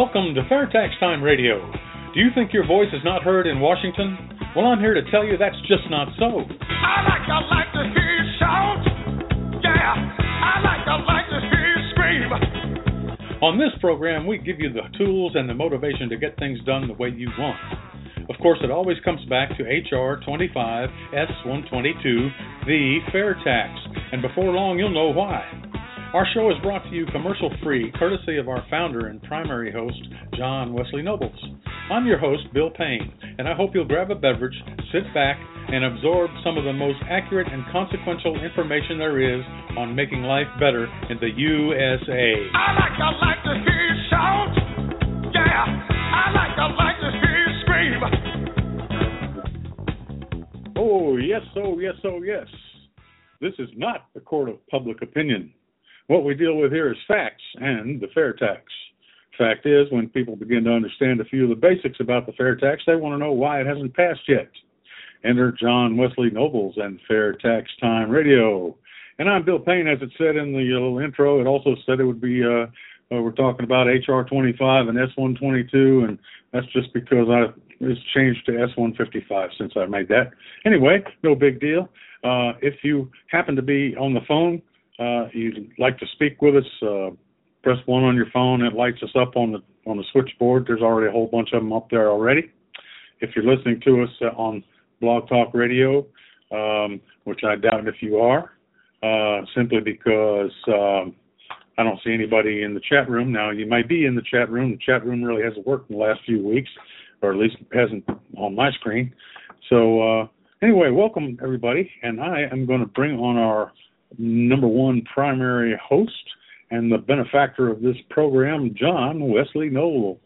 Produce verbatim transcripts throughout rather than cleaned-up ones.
Welcome to Fair Tax Time Radio. Do you think your voice is not heard in Washington? Well, I'm here to tell you that's just not so. I like, I like to hear you shout. Yeah, I like, I like to hear you scream. On this program, we give you the tools and the motivation to get things done the way you want. Of course, it always comes back to H R twenty-five S one twenty-two, the Fair Tax. And before long, you'll know why. Our show is brought to you commercial-free, courtesy of our founder and primary host, John Wesley Nobles. I'm your host, Bill Payne, and I hope you'll grab a beverage, sit back, and absorb some of the most accurate and consequential information there is on making life better in the U S A. I like, I like to hear you shout. Yeah, I like, I like to hear you scream. Oh, yes, oh, yes, oh, yes. This is not a court of public opinion. What we deal with here is facts and the fair tax. Fact is, when people begin to understand a few of the basics about the fair tax, they want to know why it hasn't passed yet. Enter John Wesley Nobles and Fair Tax Time Radio. And I'm Bill Payne. As it said in the little intro, it also said it would be, uh, uh, we're talking about H R twenty-five and S one twenty-two, and that's just because I it's changed to S one fifty-five since I made that. Anyway, no big deal. Uh, if you happen to be on the phone, Uh, you'd like to speak with us, uh, press one on your phone. It lights us up on the on the switchboard. There's already a whole bunch of them up there already. If you're listening to us uh, on Blog Talk Radio, um, which I doubt if you are, uh, simply because um, I don't see anybody in the chat room. Now, you might be in the chat room. The chat room really hasn't worked in the last few weeks, or at least hasn't on my screen. So uh, anyway, welcome, everybody. And I am going to bring on our number one primary host and the benefactor of this program, John Wesley Nobles.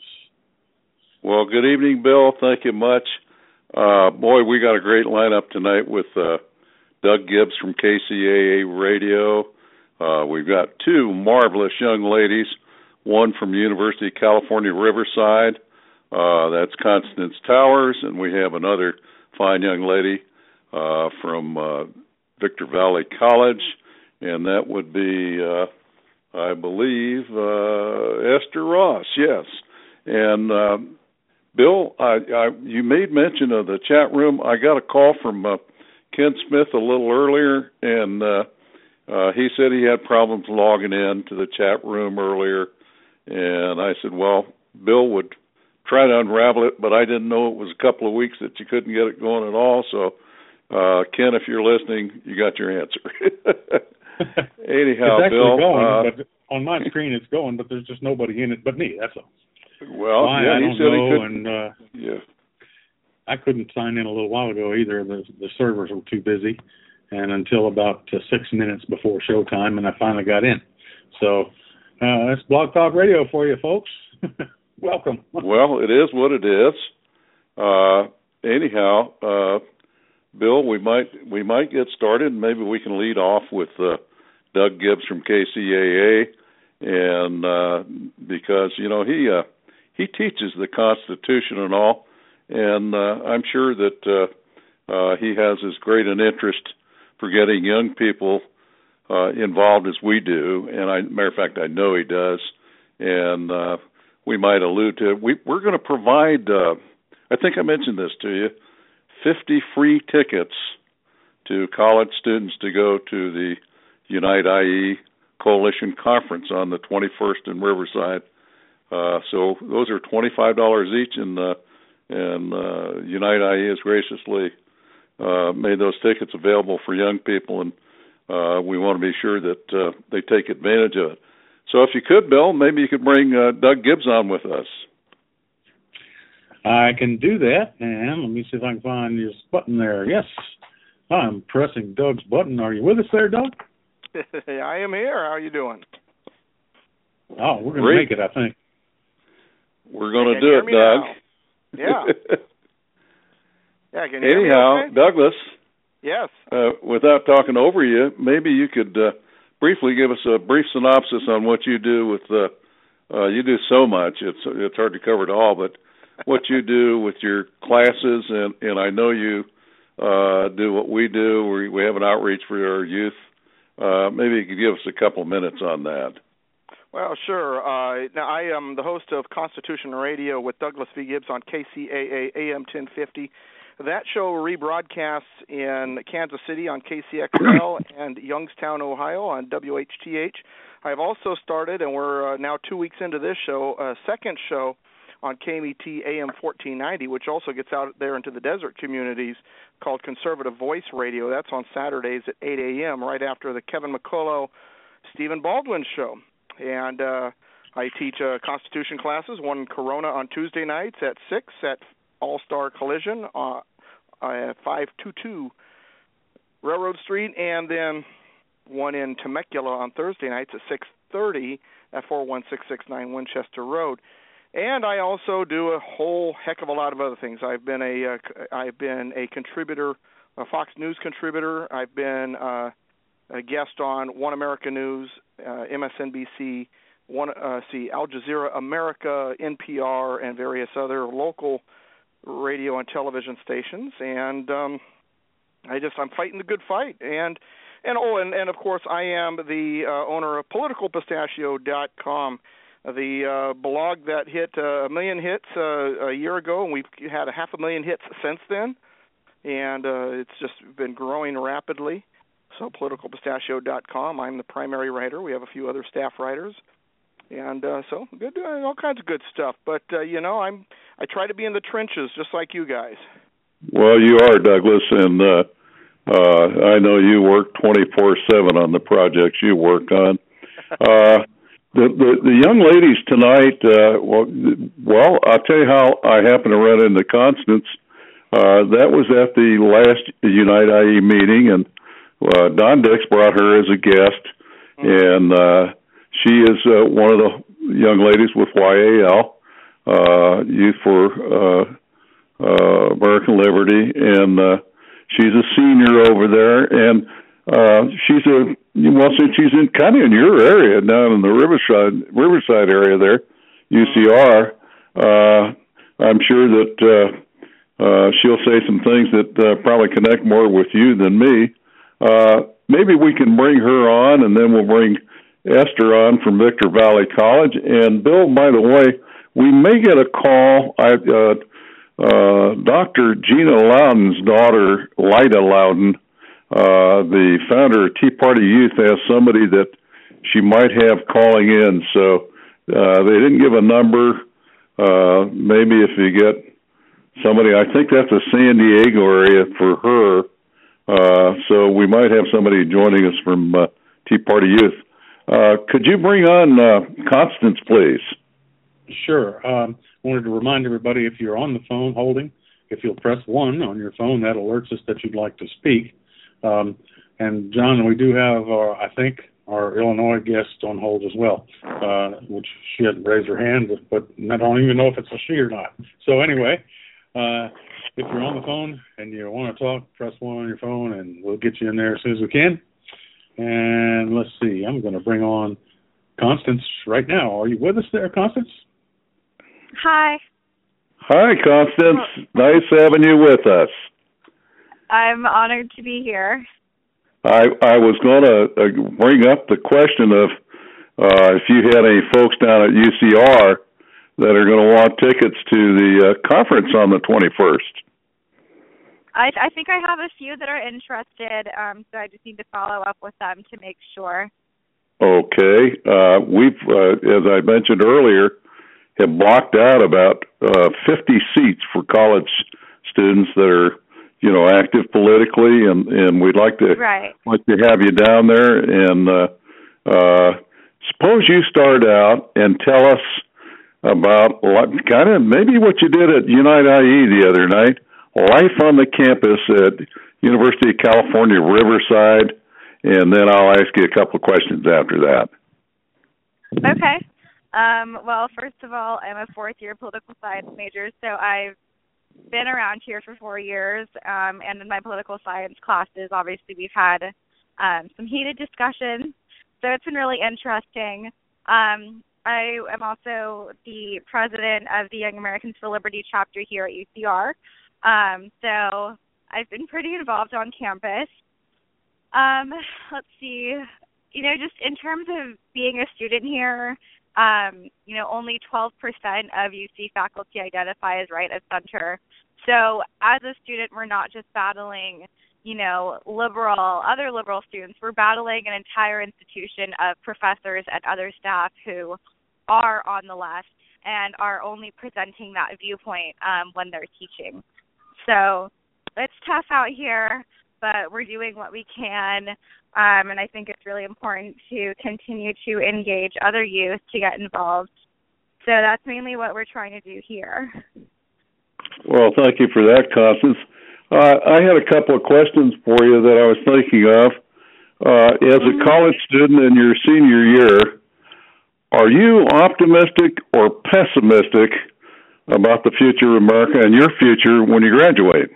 Well, good evening, Bill. Thank you much. Uh, boy, we got a great lineup tonight with uh, Doug Gibbs from K C A A Radio. Uh, we've got two marvelous young ladies, one from University of California, Riverside. Uh, that's Constance Towers, and we have another fine young lady uh, from uh, Victor Valley College, and that would be, uh, I believe, uh, Esther Ross, yes. And, uh, Bill, I, I, you made mention of the chat room. I got a call from uh, Ken Smith a little earlier, and uh, uh, he said he had problems logging in to the chat room earlier. And I said, well, Bill would try to unravel it, but I didn't know it was a couple of weeks that you couldn't get it going at all, so Uh, Ken, if you're listening, you got your answer. Anyhow, it's actually Bill, going, uh, but on my screen it's going, but there's just nobody in it but me. That's all. Well, Why, yeah, I he don't said know, he couldn't. and uh, yeah, I couldn't sign in a little while ago either. The the servers were too busy, and until about uh, six minutes before showtime, and I finally got in. So uh, that's Blog Talk Radio for you, folks. Welcome. Well, it is what it is. Uh, anyhow. Uh, Bill, we might we might get started. Maybe we can lead off with uh, Doug Gibbs from K C A A, and uh, because you know he uh, he teaches the Constitution and all, and uh, I'm sure that uh, uh, he has as great an interest for getting young people uh, involved as we do. And I, matter of fact, I know he does, and uh, we might allude to it. We, we're going to provide. Uh, I think I mentioned this to you. fifty free tickets to college students to go to the Unite I E Coalition Conference on the twenty-first in Riverside. Uh, so those are twenty-five dollars each, and uh, and uh, Unite I E has graciously uh, made those tickets available for young people, and uh, we want to be sure that uh, they take advantage of it. So if you could, Bill, maybe you could bring uh, Doug Gibbs on with us. I can do that, and let me see if I can find this button there. Yes, I'm pressing Doug's button. Are you with us there, Doug? I am here. How are you doing? Oh, we're going to make it, I think. We're going to do it, Doug. Now. Yeah. Yeah, can you Anyhow, hear me okay? Douglas. Yes. Uh, without talking over you, maybe you could uh, briefly give us a brief synopsis on what you do with the. Uh, you do so much; it's it's hard to cover it all, but. What you do with your classes, and, and I know you uh, do what we do. We, we have an outreach for our youth. Uh, maybe you could give us a couple of minutes on that. Well, sure. Uh, now, I am the host of Constitution Radio with Douglas V. Gibbs on K C A A A M ten fifty. That show rebroadcasts in Kansas City on K C X L and Youngstown, Ohio on W H T H. I've also started, and we're uh, now two weeks into this show, a second show on K M E T A M fourteen ninety, which also gets out there into the desert communities, called Conservative Voice Radio. That's on Saturdays at eight a.m., right after the Kevin McCullough, Stephen Baldwin show. And uh, I teach uh, Constitution classes, one in Corona on Tuesday nights at six at All-Star Collision uh, at five twenty-two Railroad Street, and then one in Temecula on Thursday nights at six thirty at four one six six nine Winchester Road. And I also do a whole heck of a lot of other things. I've been a uh, I've been a contributor, a Fox News contributor. I've been uh, a guest on One America News, uh, M S N B C, one uh, see Al Jazeera America, N P R, and various other local radio and television stations. And um, I just I'm fighting the good fight. And and oh and, and of course I am the uh, owner of Political Pistachio dot com. The uh, blog that hit uh, a million hits uh, a year ago, and we've had a half a million hits since then, and uh, it's just been growing rapidly. So Political Pistachio dot com, I'm the primary writer. We have a few other staff writers, and uh, so good, uh, all kinds of good stuff. But uh, you know, I'm I try to be in the trenches just like you guys. Well, you are, Douglas, and uh, uh, I know you work twenty-four seven on the projects you work on. Uh, The, the the young ladies tonight, uh, well, well, I'll tell you how I happened to run into Constance. Uh, that was at the last Unite I E meeting, and uh, Don Dix brought her as a guest, mm-hmm. and uh, she is uh, one of the young ladies with Y A L, uh, Youth for uh, uh, American Liberty, and uh, she's a senior over there, and uh, she's a Well, since she's in kind of in your area down in the Riverside Riverside area there, U C R, uh, I'm sure that uh, uh, she'll say some things that uh, probably connect more with you than me. Uh, maybe we can bring her on, and then we'll bring Esther on from Victor Valley College. And Bill, by the way, we may get a call. I, uh, uh, Doctor Gina Loudon's daughter, Lyda Loudon, Uh, the founder of Tea Party Youth, has somebody that she might have calling in. So uh, they didn't give a number. Uh, maybe if you get somebody, I think that's a San Diego area for her. Uh, so we might have somebody joining us from uh, Tea Party Youth. Uh, could you bring on uh, Constance, please? Sure. Um, I wanted to remind everybody, if you're on the phone holding, if you'll press one on your phone, that alerts us that you'd like to speak. Um, and John, we do have, our, I think, our Illinois guest on hold as well, uh, which she hasn't raised her hand, but I don't even know if it's a she or not. So anyway, uh, if you're on the phone and you want to talk, press one on your phone, and we'll get you in there as soon as we can. And let's see, I'm going to bring on Constance right now. Are you with us there, Constance? Hi. Hi, Constance. Nice having you with us. I'm honored to be here. I I was going to uh, bring up the question of uh, if you had any folks down at U C R that are going to want tickets to the uh, conference on the twenty-first. I, I think I have a few that are interested, um, so I just need to follow up with them to make sure. Okay. Uh, we've, uh, as I mentioned earlier, have blocked out about uh, fifty seats for college students that are, you know, active politically, and, and we'd like to right. like to have you down there. And uh, uh, suppose you start out and tell us about kind of maybe what you did at Unite I E the other night, life on the campus at University of California, Riverside, and then I'll ask you a couple of questions after that. Okay. Um, well, first of all, I'm a fourth-year political science major, so I've been around here for four years, um, and in my political science classes, obviously, we've had um, some heated discussions, so it's been really interesting. Um, I am also the president of the Young Americans for Liberty chapter here at U C R, um, so I've been pretty involved on campus. Um, let's see. you know, just in terms of being a student here, um, you know, only twelve percent of U C faculty identify as right of center. So as a student, we're not just battling, you know, liberal, other liberal students. We're battling an entire institution of professors and other staff who are on the left and are only presenting that viewpoint um, when they're teaching. So it's tough out here, but we're doing what we can. Um, and I think it's really important to continue to engage other youth to get involved. So that's mainly what we're trying to do here. Well, thank you for that, Constance. Uh, I had a couple of questions for you that I was thinking of. Uh, as a college student in your senior year, are you optimistic or pessimistic about the future of America and your future when you graduate?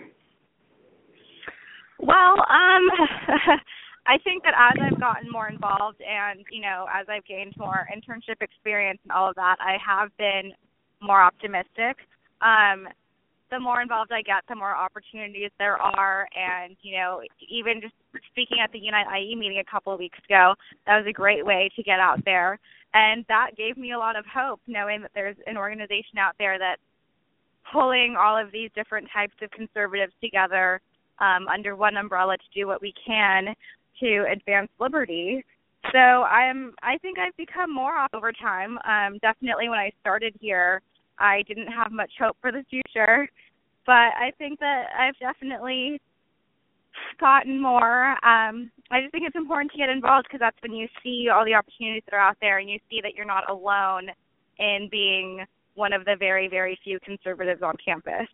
Well, um, I think that as I've gotten more involved and, you know, as I've gained more internship experience and all of that, I have been more optimistic. Um, the more involved I get, the more opportunities there are. And, you know, even just speaking at the Unite I E meeting a couple of weeks ago, that was a great way to get out there. And that gave me a lot of hope, knowing that there's an organization out there that's pulling all of these different types of conservatives together um, under one umbrella to do what we can to advance liberty. So I'm, I think I've become more off over time. Um, definitely when I started here, I didn't have much hope for the future, but I think that I've definitely gotten more. Um, I just think it's important to get involved because that's when you see all the opportunities that are out there and you see that you're not alone in being one of the very, very few conservatives on campus.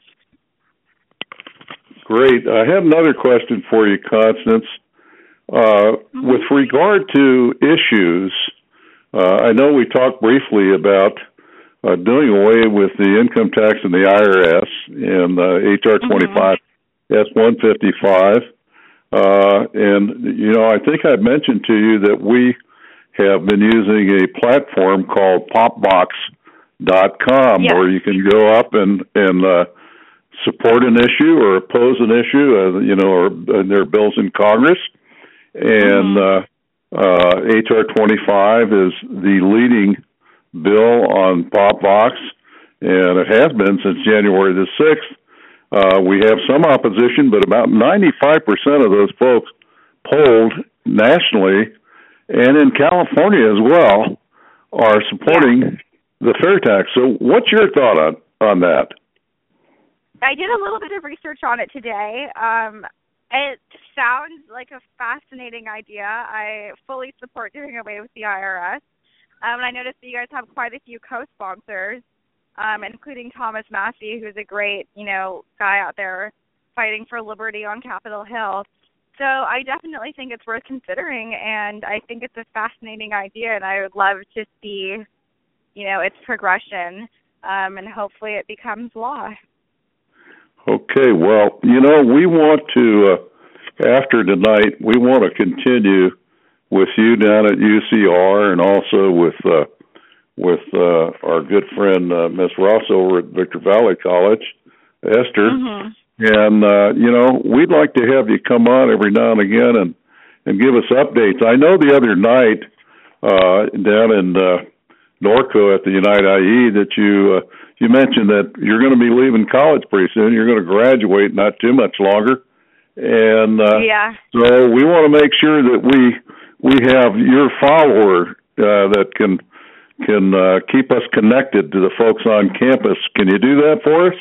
Great. I have another question for you, Constance. Uh, mm-hmm. With regard to issues, uh, I know we talked briefly about uh, doing away with the income tax and the I R S in uh, H R twenty-five S one fifty-five. Uh, and, you know, I think I mentioned to you that we have been using a platform called popbox dot com, yes, where you can go up and, and uh, support an issue or oppose an issue, uh, you know, or uh, there are bills in Congress. And uh, uh, H R twenty-five is the leading bill on Popbox, and it has been since January the sixth. Uh, we have some opposition, but about ninety-five percent of those folks polled nationally and in California as well are supporting the fair tax. So what's your thought on, on that? I did a little bit of research on it today. Um, it sounds like a fascinating idea. I fully support doing away with the I R S. Um, and I noticed that you guys have quite a few co-sponsors, um, including Thomas Massey, who's a great, you know, guy out there fighting for liberty on Capitol Hill. So I definitely think it's worth considering, and I think it's a fascinating idea, and I would love to see, you know, its progression, um, and hopefully it becomes law. Okay, well, you know, we want to, uh, after tonight, we want to continue with you down at U C R and also with uh, with uh, our good friend, uh, Miss Ross over at Victor Valley College, Esther. Mm-hmm. And, uh, you know, we'd like to have you come on every now and again and, and give us updates. I know the other night uh, down in uh, Norco at the Unite I E that you... Uh, You mentioned that you're going to be leaving college pretty soon. You're going to graduate not too much longer. And uh, yeah. So we want to make sure that we we have your follower uh, that can can uh, keep us connected to the folks on campus. Can you do that for us?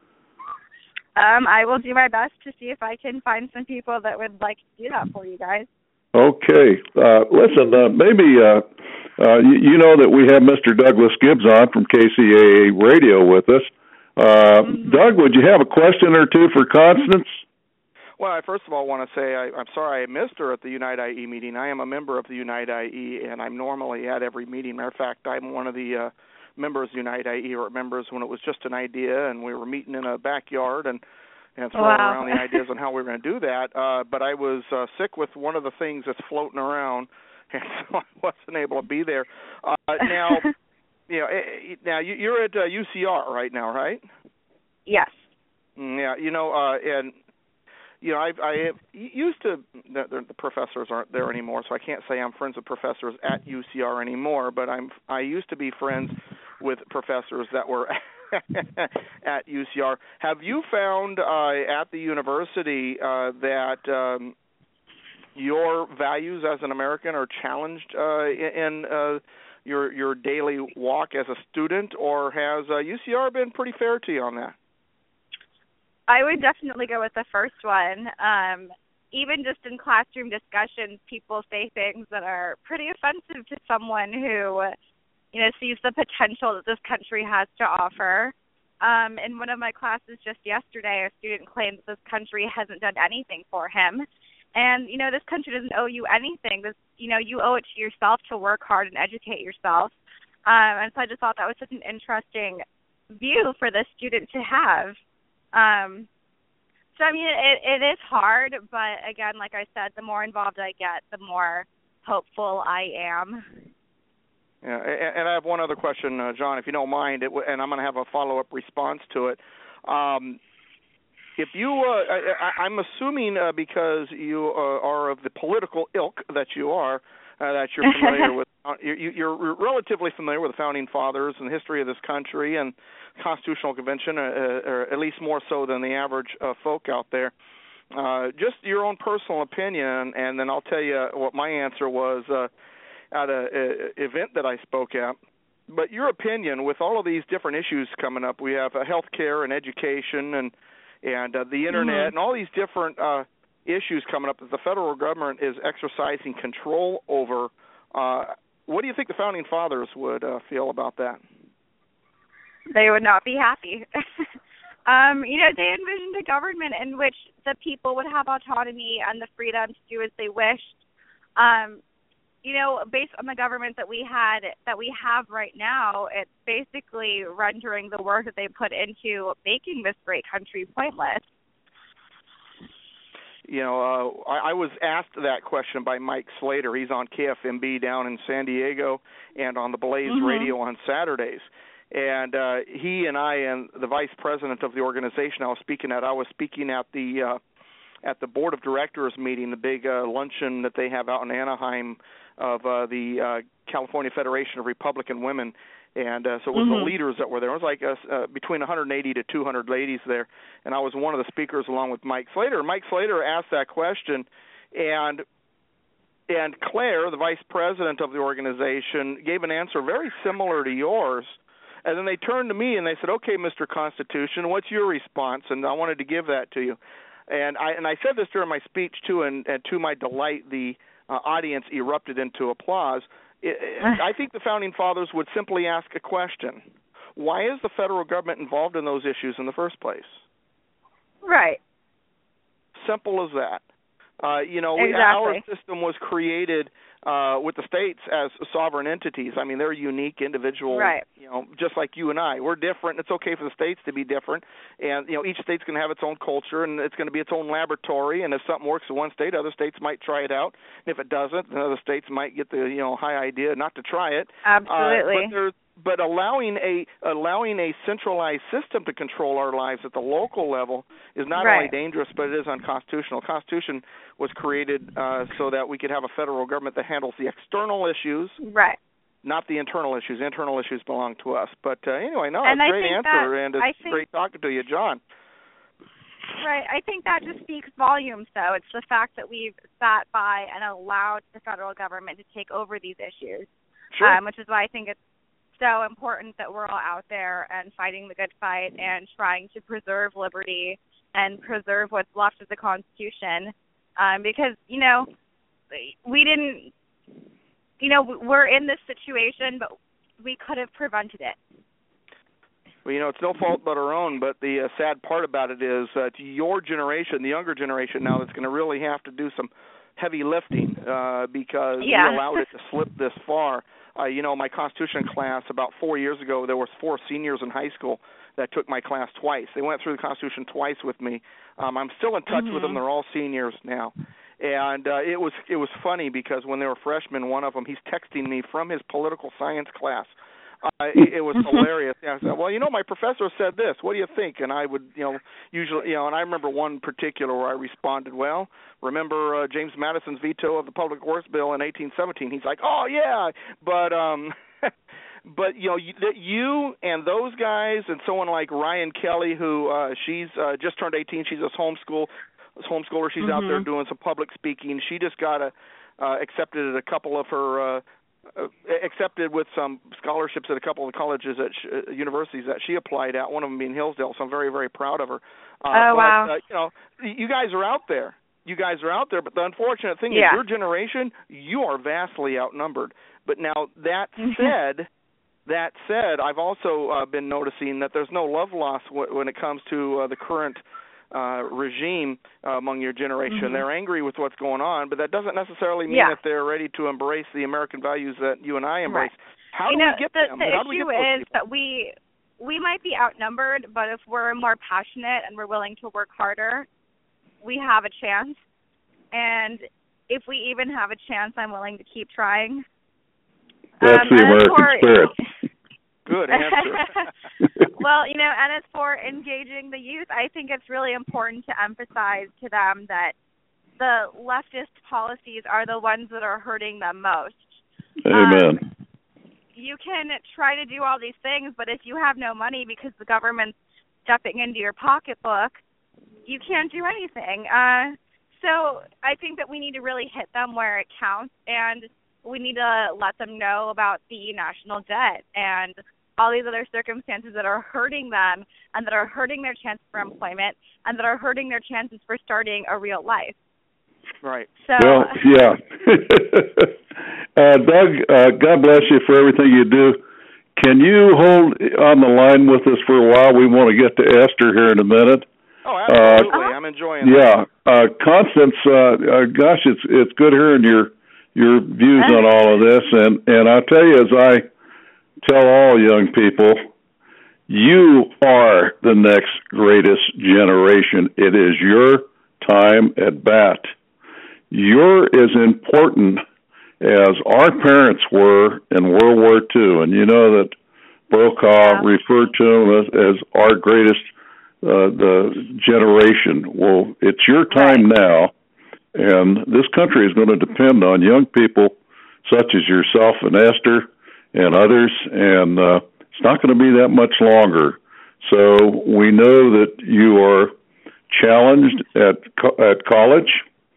Um, I will do my best to see if I can find some people that would like to do that for you guys. Okay. Uh, listen, uh, maybe... Uh, Uh, you, you know that we have Mister Douglas Gibbs on from K C A A Radio with us. Uh, mm-hmm. Doug, would you have a question or two for Constance? Well, I first of all want to say I, I'm sorry I missed her at the Unite I E meeting. I am a member of the Unite I E, and I'm normally at every meeting. Matter of fact, I'm one of the uh, members of Unite I E, or members when it was just an idea, and we were meeting in a backyard and, and throwing wow. around the ideas on how we were going to do that. Uh, but I was uh, sick with one of the things that's floating around, and so I wasn't able to be there. Uh, now, you know, now you're at uh, U C R right now, right? Yes. Yeah, you know, uh, and you know, I, I used to, the, the professors aren't there anymore, so I can't say I'm friends with professors at U C R anymore, but I'm, I used to be friends with professors that were at U C R. Have you found uh, at the university uh, that um, your values as an American are challenged uh, in uh, your your daily walk as a student, or has uh, U C R been pretty fair to you on that? I would definitely go with the first one. Um, even just in classroom discussions, people say things that are pretty offensive to someone who, you know, sees the potential that this country has to offer. Um, in one of my classes just yesterday, a student claimed that this country hasn't done anything for him. And, you know, this country doesn't owe you anything. This, you know, you owe it to yourself to work hard and educate yourself. Um, and so I just thought that was such an interesting view for this student to have. Um, so, I mean, it, it is hard, but again, like I said, the more involved I get, the more hopeful I am. Yeah, and I have one other question, uh, John, if you don't mind, it, and I'm going to have a follow-up response to it. Um, if you, uh, I, I'm assuming uh, because you uh, are of the political ilk that you are, uh, that you're familiar with, uh, you, you're relatively familiar with the Founding Fathers and the history of this country and Constitutional Convention, uh, or at least more so than the average uh, folk out there. Uh, just your own personal opinion, and then I'll tell you what my answer was uh, at an event that I spoke at. But your opinion, with all of these different issues coming up, we have uh, health care and education and and uh, the Internet mm-hmm. and all these different uh, issues coming up that the federal government is exercising control over. Uh, what do you think the Founding Fathers would uh, feel about that? They would not be happy. um, you know, they envisioned a government in which the people would have autonomy and the freedom to do as they wished. Um, you know, based on the government that we had, that we have right now, it's basically rendering the work that they put into making this great country pointless. You know, uh, I, I was asked that question by Mike Slater. He's on K F M B down in San Diego and on the Blaze mm-hmm. radio on Saturdays. And uh, he and I and the vice president of the organization I was speaking at, I was speaking at the uh, at the board of directors meeting, the big uh, luncheon that they have out in Anaheim of uh, the uh, California Federation of Republican Women. And uh, so it was mm-hmm. the leaders that were there. It was like uh, uh, between one hundred eighty to two hundred ladies there. And I was one of the speakers along with Mike Slater. Mike Slater asked that question, and and Claire, the vice president of the organization, gave an answer very similar to yours. And then they turned to me and they said, okay, Mister Constitution, what's your response? And I wanted to give that to you. And I and I said this during my speech, too, and, and to my delight, the uh, audience erupted into applause. It, I think the Founding Fathers would simply ask a question. Why is the federal government involved in those issues in the first place? Right. Simple as that. Uh, you know, exactly. we, our system was created uh, with the states as sovereign entities. I mean, they're unique individual, right. you know, just like you and I. We're different. It's okay for the states to be different. And, you know, each state's going to have its own culture, and it's going to be its own laboratory. And if something works in one state, other states might try it out. And if it doesn't, then other states might get the, you know, high idea not to try it. Absolutely. Uh, but there's But allowing a allowing a centralized system to control our lives at the local level is not right. only dangerous, but it is unconstitutional. The Constitution was created uh, so that we could have a federal government that handles the external issues, right, not the internal issues. Internal issues belong to us. But uh, anyway, no, and it's a I great think answer, that, and it's I think, great talking to you, John. Right. I think that just speaks volumes, though. It's the fact that we've sat by and allowed the federal government to take over these issues, sure. um, which is why I think it's so important that we're all out there and fighting the good fight and trying to preserve liberty and preserve what's left of the Constitution. Um, because, you know, we didn't, you know, we're in this situation, but we could have prevented it. Well, you know, it's no fault but our own, but the uh, sad part about it is uh, to your generation, the younger generation now, that's going to really have to do some heavy lifting uh, because yeah. we allowed it to slip this far. Uh, you know, my Constitution class about four years ago, there was four seniors in high school that took my class twice. They went through the Constitution twice with me. Um, I'm still in touch mm-hmm. with them. They're all seniors now. And uh, it was it was funny because when they were freshmen, one of them, he's texting me from his political science class uh, it, it was hilarious. Yeah, I said, well, you know, my professor said this. What do you think? And I would, you know, usually, you know, and I remember one particular where I responded, well, remember uh, James Madison's veto of the Public Works Bill in eighteen seventeen? He's like, oh, yeah. But, um, but you know, you, you and those guys and someone like Ryan Kelly, who uh, she's uh, just turned eighteen. She's a homeschool, homeschooler. She's mm-hmm. out there doing some public speaking. She just got a, uh, accepted at a couple of her uh, Uh, accepted with some scholarships at a couple of colleges at sh- uh, universities that she applied at, one of them being Hillsdale, so I'm very, very proud of her. Uh, oh, but, wow. Uh, you know, you guys are out there. You guys are out there, but the unfortunate thing yeah. is your generation, you are vastly outnumbered. But now, that said, that said, I've also uh, been noticing that there's no love loss w- when it comes to uh, the current Uh, regime uh, among your generation. Mm-hmm. They're angry with what's going on, but that doesn't necessarily mean yeah. that they're ready to embrace the American values that you and I embrace. Right. How you do know, we get the, them? the How do we issue get is people? that we we might be outnumbered, but if we're more passionate and we're willing to work harder, we have a chance. And if we even have a chance, I'm willing to keep trying. That's um, the American for, spirit. Good answer. Well, you know, and as for engaging the youth, I think it's really important to emphasize to them that the leftist policies are the ones that are hurting them most. Amen. Um, you can try to do all these things, but if you have no money because the government's stepping into your pocketbook, you can't do anything. Uh, so I think that we need to really hit them where it counts, and we need to let them know about the national debt and all these other circumstances that are hurting them and that are hurting their chances for employment and that are hurting their chances for starting a real life. Right. So, well, yeah. uh, Doug, uh, God bless you for everything you do. Can you hold on the line with us for a while? We want to get to Esther here in a minute. Oh, absolutely. Uh, I'm enjoying yeah. that. Yeah. Uh, Constance, uh, uh, gosh, it's it's good hearing your your views on all of this. And, and I'll tell you, as I tell all young people, you are the next greatest generation. It is your time at bat. You're as important as our parents were in World War Two. And you know that Brokaw yeah. referred to them as, as our greatest uh, the generation. Well, it's your time right. now, and this country is going to depend on young people such as yourself and Esther and others, and uh, it's not going to be that much longer. So we know that you are challenged at co- at college.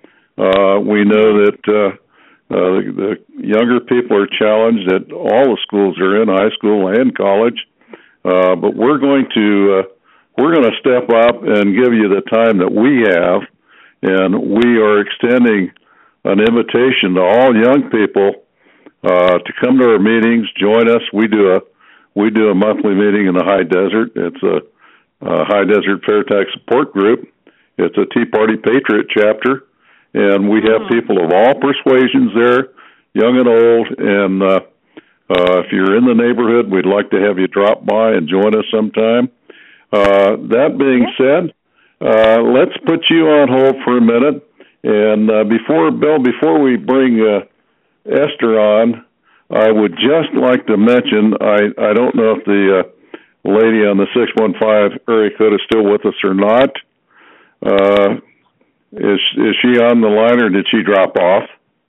Uh, we know that uh, uh, the, the younger people are challenged at all the schools they're in, high school and college. Uh, but we're going to uh, we're going to step up and give you the time that we have, and we are extending an invitation to all young people uh, to come to our meetings, join us. We do a we do a monthly meeting in the High Desert. It's a, a High Desert Fair Tax Support Group. It's a Tea Party Patriot chapter, and we have people of all persuasions there, young and old. And uh, uh, if you're in the neighborhood, we'd like to have you drop by and join us sometime. Uh, that being said, uh, let's put you on hold for a minute. And uh, before Bill, before we bring uh, Esther on, I would just like to mention, I, I don't know if the uh, lady on the six one five area code is still with us or not. Uh, is is she on the line, or did she drop off?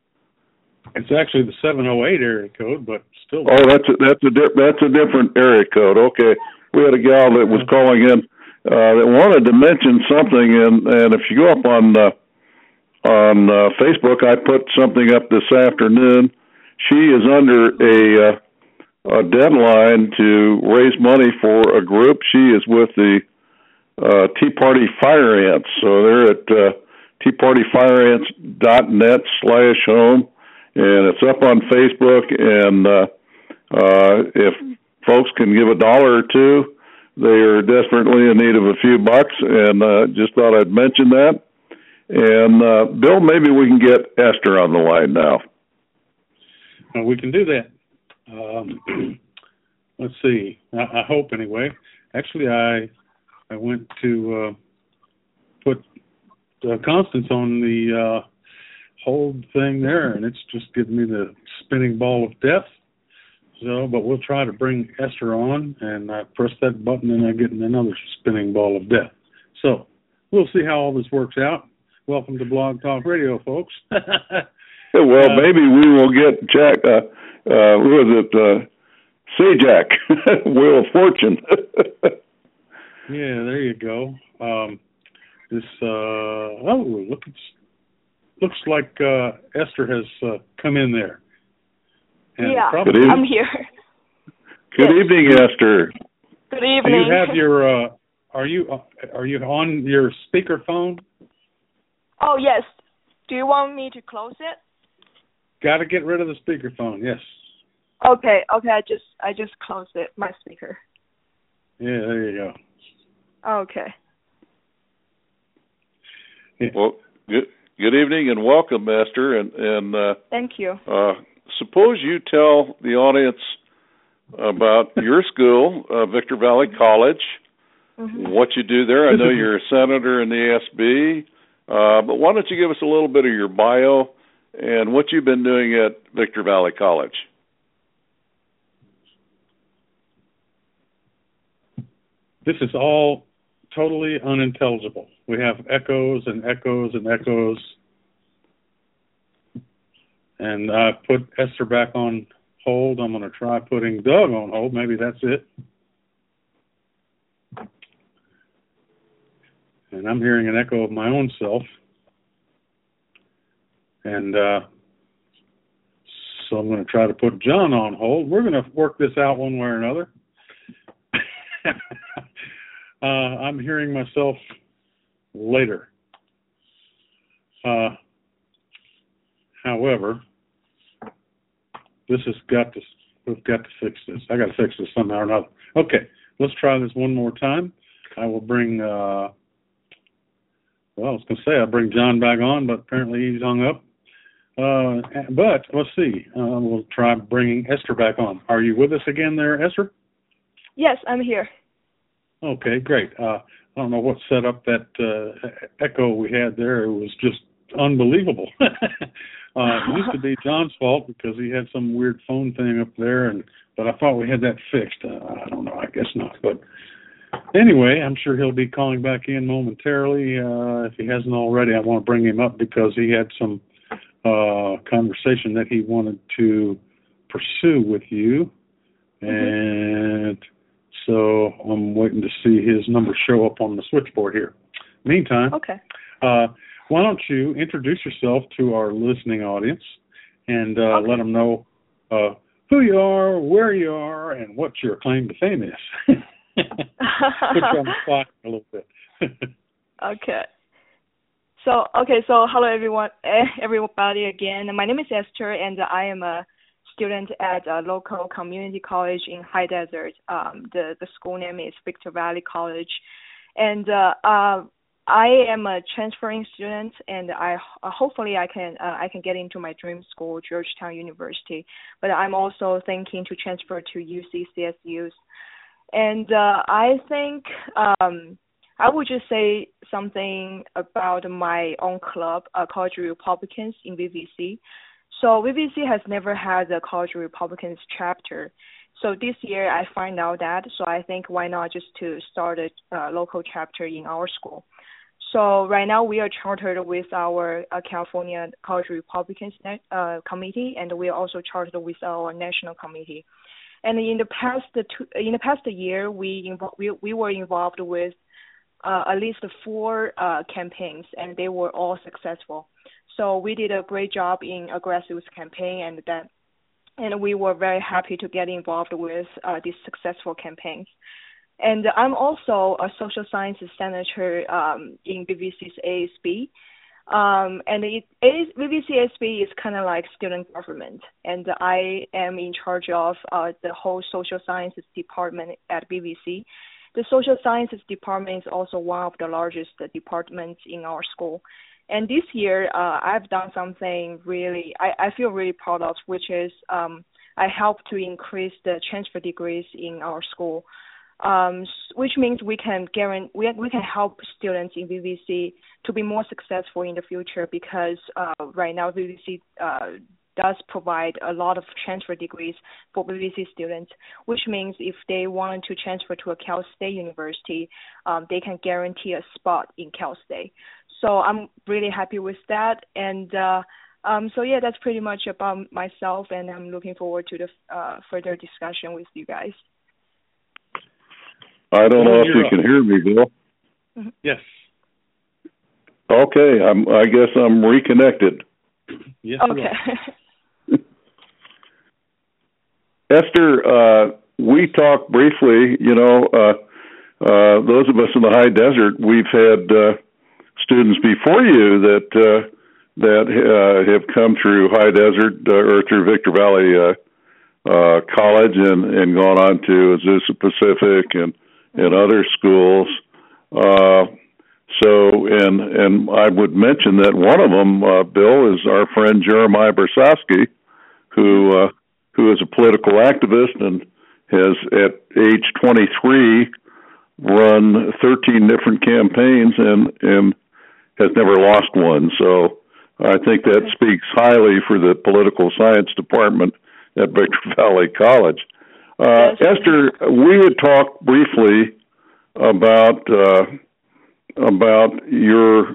It's actually the seven oh eight area code, but still. Oh, that's a, that's a di- that's a different area code. Okay, we had a gal that was calling in uh, that wanted to mention something, and, and if you go up on uh, on uh, Facebook, I put something up this afternoon. She is under a, uh, a deadline to raise money for a group. She is with the uh, Tea Party Fire Ants. So they're at uh, tea party fire ants dot net slash home, and it's up on Facebook. And uh, uh, if folks can give a dollar or two, they are desperately in need of a few bucks, and uh, just thought I'd mention that. And, uh, Bill, maybe we can get Esther on the line now. Uh, we can do that. Um, let's see. I, I hope, anyway. Actually, I I went to uh, put uh, Constance on the uh, hold thing there, and it's just giving me the spinning ball of death. So, but we'll try to bring Esther on, and I press that button, and I get another spinning ball of death. So, we'll see how all this works out. Welcome to Blog Talk Radio, folks. Well, uh, maybe we will get Jack, uh, uh, who is it, uh, Sajak, Wheel of Fortune. Yeah, there you go. Um, this, uh, oh, look, it's, looks like uh, Esther has uh, come in there. And yeah, I'm here. Good yes. evening, Esther. Good evening. Do you have your, uh, are you, uh, are you on your speakerphone? Oh, yes. Do you want me to close it? Got to get rid of the speakerphone, yes. Okay, okay, I just I just closed it, my speaker. Yeah, there you go. Okay. Yeah. Well, good good evening and welcome, Esther. And and uh, thank you. Uh, suppose you tell the audience about your school, uh, Victor Valley College, mm-hmm. what you do there. I know you're a senator in the A S B, uh, but why don't you give us a little bit of your bio and what you've been doing at Victor Valley College? This is all totally unintelligible. We have echoes and echoes and echoes. And I put Esther back on hold. I'm going to try putting Doug on hold. Maybe that's it. And I'm hearing an echo of my own self. And uh, so I'm going to try to put John on hold. We're going to work this out one way or another. uh, I'm hearing myself later. Uh, however, this has got to, we've got to fix this. I got to fix this somehow or another. Okay, let's try this one more time. I will bring, uh, well, I was going to say I'll bring John back on, but apparently he's hung up. Uh, but let's see. Uh, we'll try bringing Esther back on. Are you with us again there, Esther? Yes, I'm here. Okay, great. Uh, I don't know what set up that uh, echo we had there. It was just unbelievable. uh, it used to be John's fault because he had some weird phone thing up there, and but I thought we had that fixed. Uh, I don't know. I guess not. But anyway, I'm sure he'll be calling back in momentarily. Uh, if he hasn't already, I want to bring him up because he had some uh, conversation that he wanted to pursue with you. And so I'm waiting to see his number show up on the switchboard here. Meantime, okay. uh, why don't you introduce yourself to our listening audience and uh, okay. let them know uh, who you are, where you are, and what your claim to fame is. Put you on the spot a little bit. Okay. So, okay, so hello everyone, everybody again. My name is Esther, and I am a student at a local community college in High Desert. Um, the, the school name is Victor Valley College. And uh, uh, I am a transferring student, and I uh, hopefully I can uh, I can get into my dream school, Georgetown University. But I'm also thinking to transfer to U C C S Us. And uh, I think um, I would just say something about my own club, uh, College Republicans in V V C. So V V C has never had a College Republicans chapter. So this year I find out that, so I think why not just to start a uh, local chapter in our school. So right now we are chartered with our uh, California College Republicans uh, committee, and we are also chartered with our national committee. And in the past two, in the past year, we invo- we, we were involved with uh, at least four uh, campaigns, and they were all successful. So we did a great job in a grassroots campaign, and that, and we were very happy to get involved with uh, these successful campaigns. And I'm also a social sciences senator um, in V V C's A S B. Um, and it, it, V V C A S B is kind of like student government, and I am in charge of uh, the whole social sciences department at V V C. The social sciences department is also one of the largest departments in our school. And this year, uh, I've done something really, I, I feel really proud of, which is um, I helped to increase the transfer degrees in our school, um, which means we can guarantee, we, we can help students in V V C to be more successful in the future, because uh, right now V V C uh, does provide a lot of transfer degrees for B B C students, which means if they want to transfer to a Cal State University, um, they can guarantee a spot in Cal State. So I'm really happy with that. And uh, um, so, yeah, that's pretty much about myself, and I'm looking forward to the uh, further discussion with you guys. I don't know if you can hear me, Bill. Mm-hmm. Yes. Okay, I'm, I guess I'm reconnected. Yes. Okay. Esther, uh, we talked briefly, you know, uh, uh, those of us in the high desert, we've had uh, students before you that uh, that uh, have come through high desert uh, or through Victor Valley uh, uh, College and, and gone on to Azusa Pacific and, and other schools. Uh, So, and and I would mention that one of them, uh, Bill, is our friend Jeremiah Bersowski, who uh, who is a political activist and has, at age twenty-three, run thirteen different campaigns and and has never lost one. So, I think that speaks highly for the political science department at Victor Valley College. Uh, yes. Esther, we had talked briefly about. Uh, about your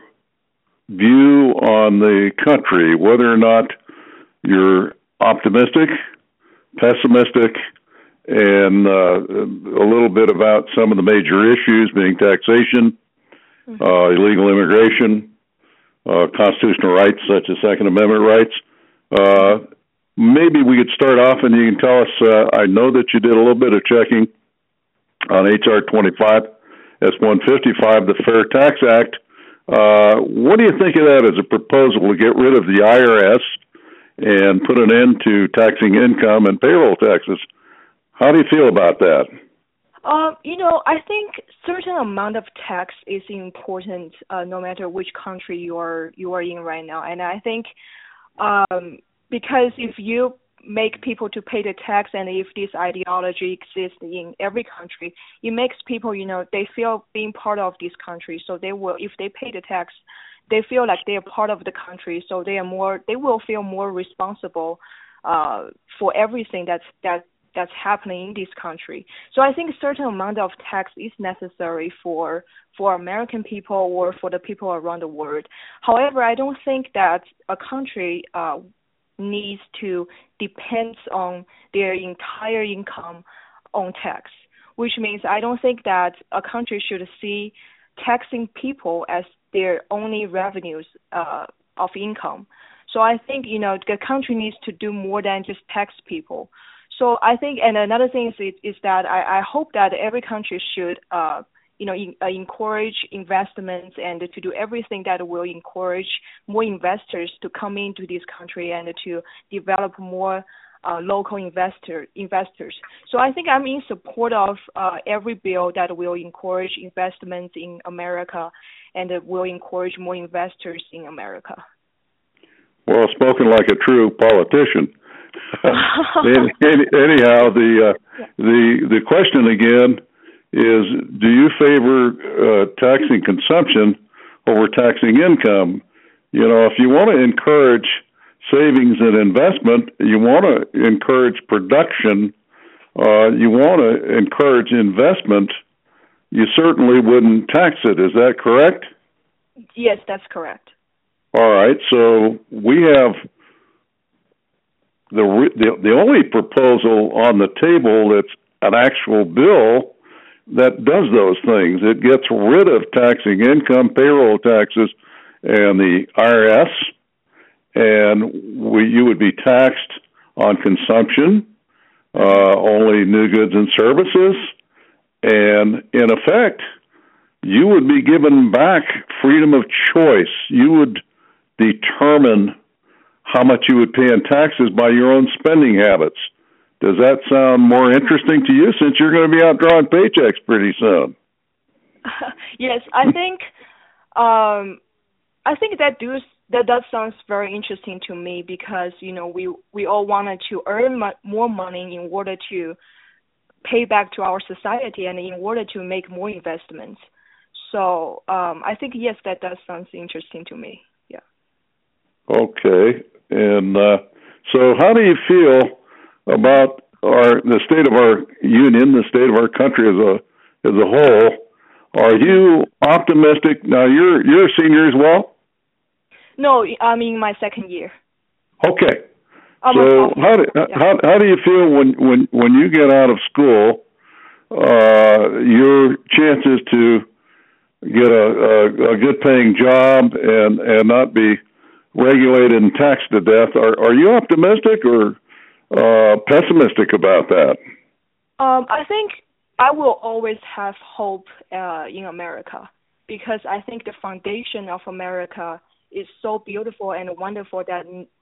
view on the country, whether or not you're optimistic, pessimistic, and uh, a little bit about some of the major issues being taxation, mm-hmm. uh, illegal immigration, uh, constitutional rights such as Second Amendment rights. Uh, maybe we could start off and you can tell us, uh, I know that you did a little bit of checking on H R twenty-five. S one fifty-five, the Fair Tax Act. Uh, what do you think of that as a proposal to get rid of the I R S and put an end to taxing income and payroll taxes? How do you feel about that? Uh, you know, I think certain amount of tax is important uh, no matter which country you are you are in right now. And I think um, because if you make people to pay the tax, and if this ideology exists in every country, it makes people, you know, they feel being part of this country. So they will, if they pay the tax, they feel like they are part of the country. So they are more, they will feel more responsible uh, for everything that's that that's happening in this country. So I think a certain amount of tax is necessary for for American people or for the people around the world. However, I don't think that a country uh, needs to depend on their entire income on tax, which means I don't think that a country should see taxing people as their only revenues uh, of income. So I think, you know, the country needs to do more than just tax people. So I think, and another thing is, is that I, I hope that every country should uh, you know, in, uh, encourage investments and to do everything that will encourage more investors to come into this country and to develop more uh, local investor investors. So I think I'm in support of uh, every bill that will encourage investments in America and will encourage more investors in America. Well, spoken like a true politician. Anyhow, the uh, yeah. the the question again is, do you favor uh, taxing consumption over taxing income? You know, if you want to encourage savings and investment, you want to encourage production, uh, you want to encourage investment, you certainly wouldn't tax it. Is that correct? Yes, that's correct. All right, so we have the the, the only proposal on the table that's an actual bill that does those things. It gets rid of taxing income, payroll taxes, and the I R S, and we, you would be taxed on consumption, uh, only new goods and services, and in effect, you would be given back freedom of choice. You would determine how much you would pay in taxes by your own spending habits. Does that sound more interesting to you, since you're going to be out drawing paychecks pretty soon? Yes, I think um, I think that does that does sounds very interesting to me, because you know we we all wanted to earn mo- more money in order to pay back to our society and in order to make more investments. So um, I think yes, that does sound interesting to me. Yeah. Okay, and uh, so how do you feel about our the state of our union, the state of our country as a as a whole? Are you optimistic? Now you're you're a senior as well? No, I'm in my second year. Okay. I'm so how do yeah. how how do you feel when when when you get out of school? Uh, your chances to get a, a, a good paying job and and not be regulated and taxed to death. Are are you optimistic or uh, pessimistic about that? Um, I think I will always have hope uh, in America, because I think the foundation of America is so beautiful and wonderful that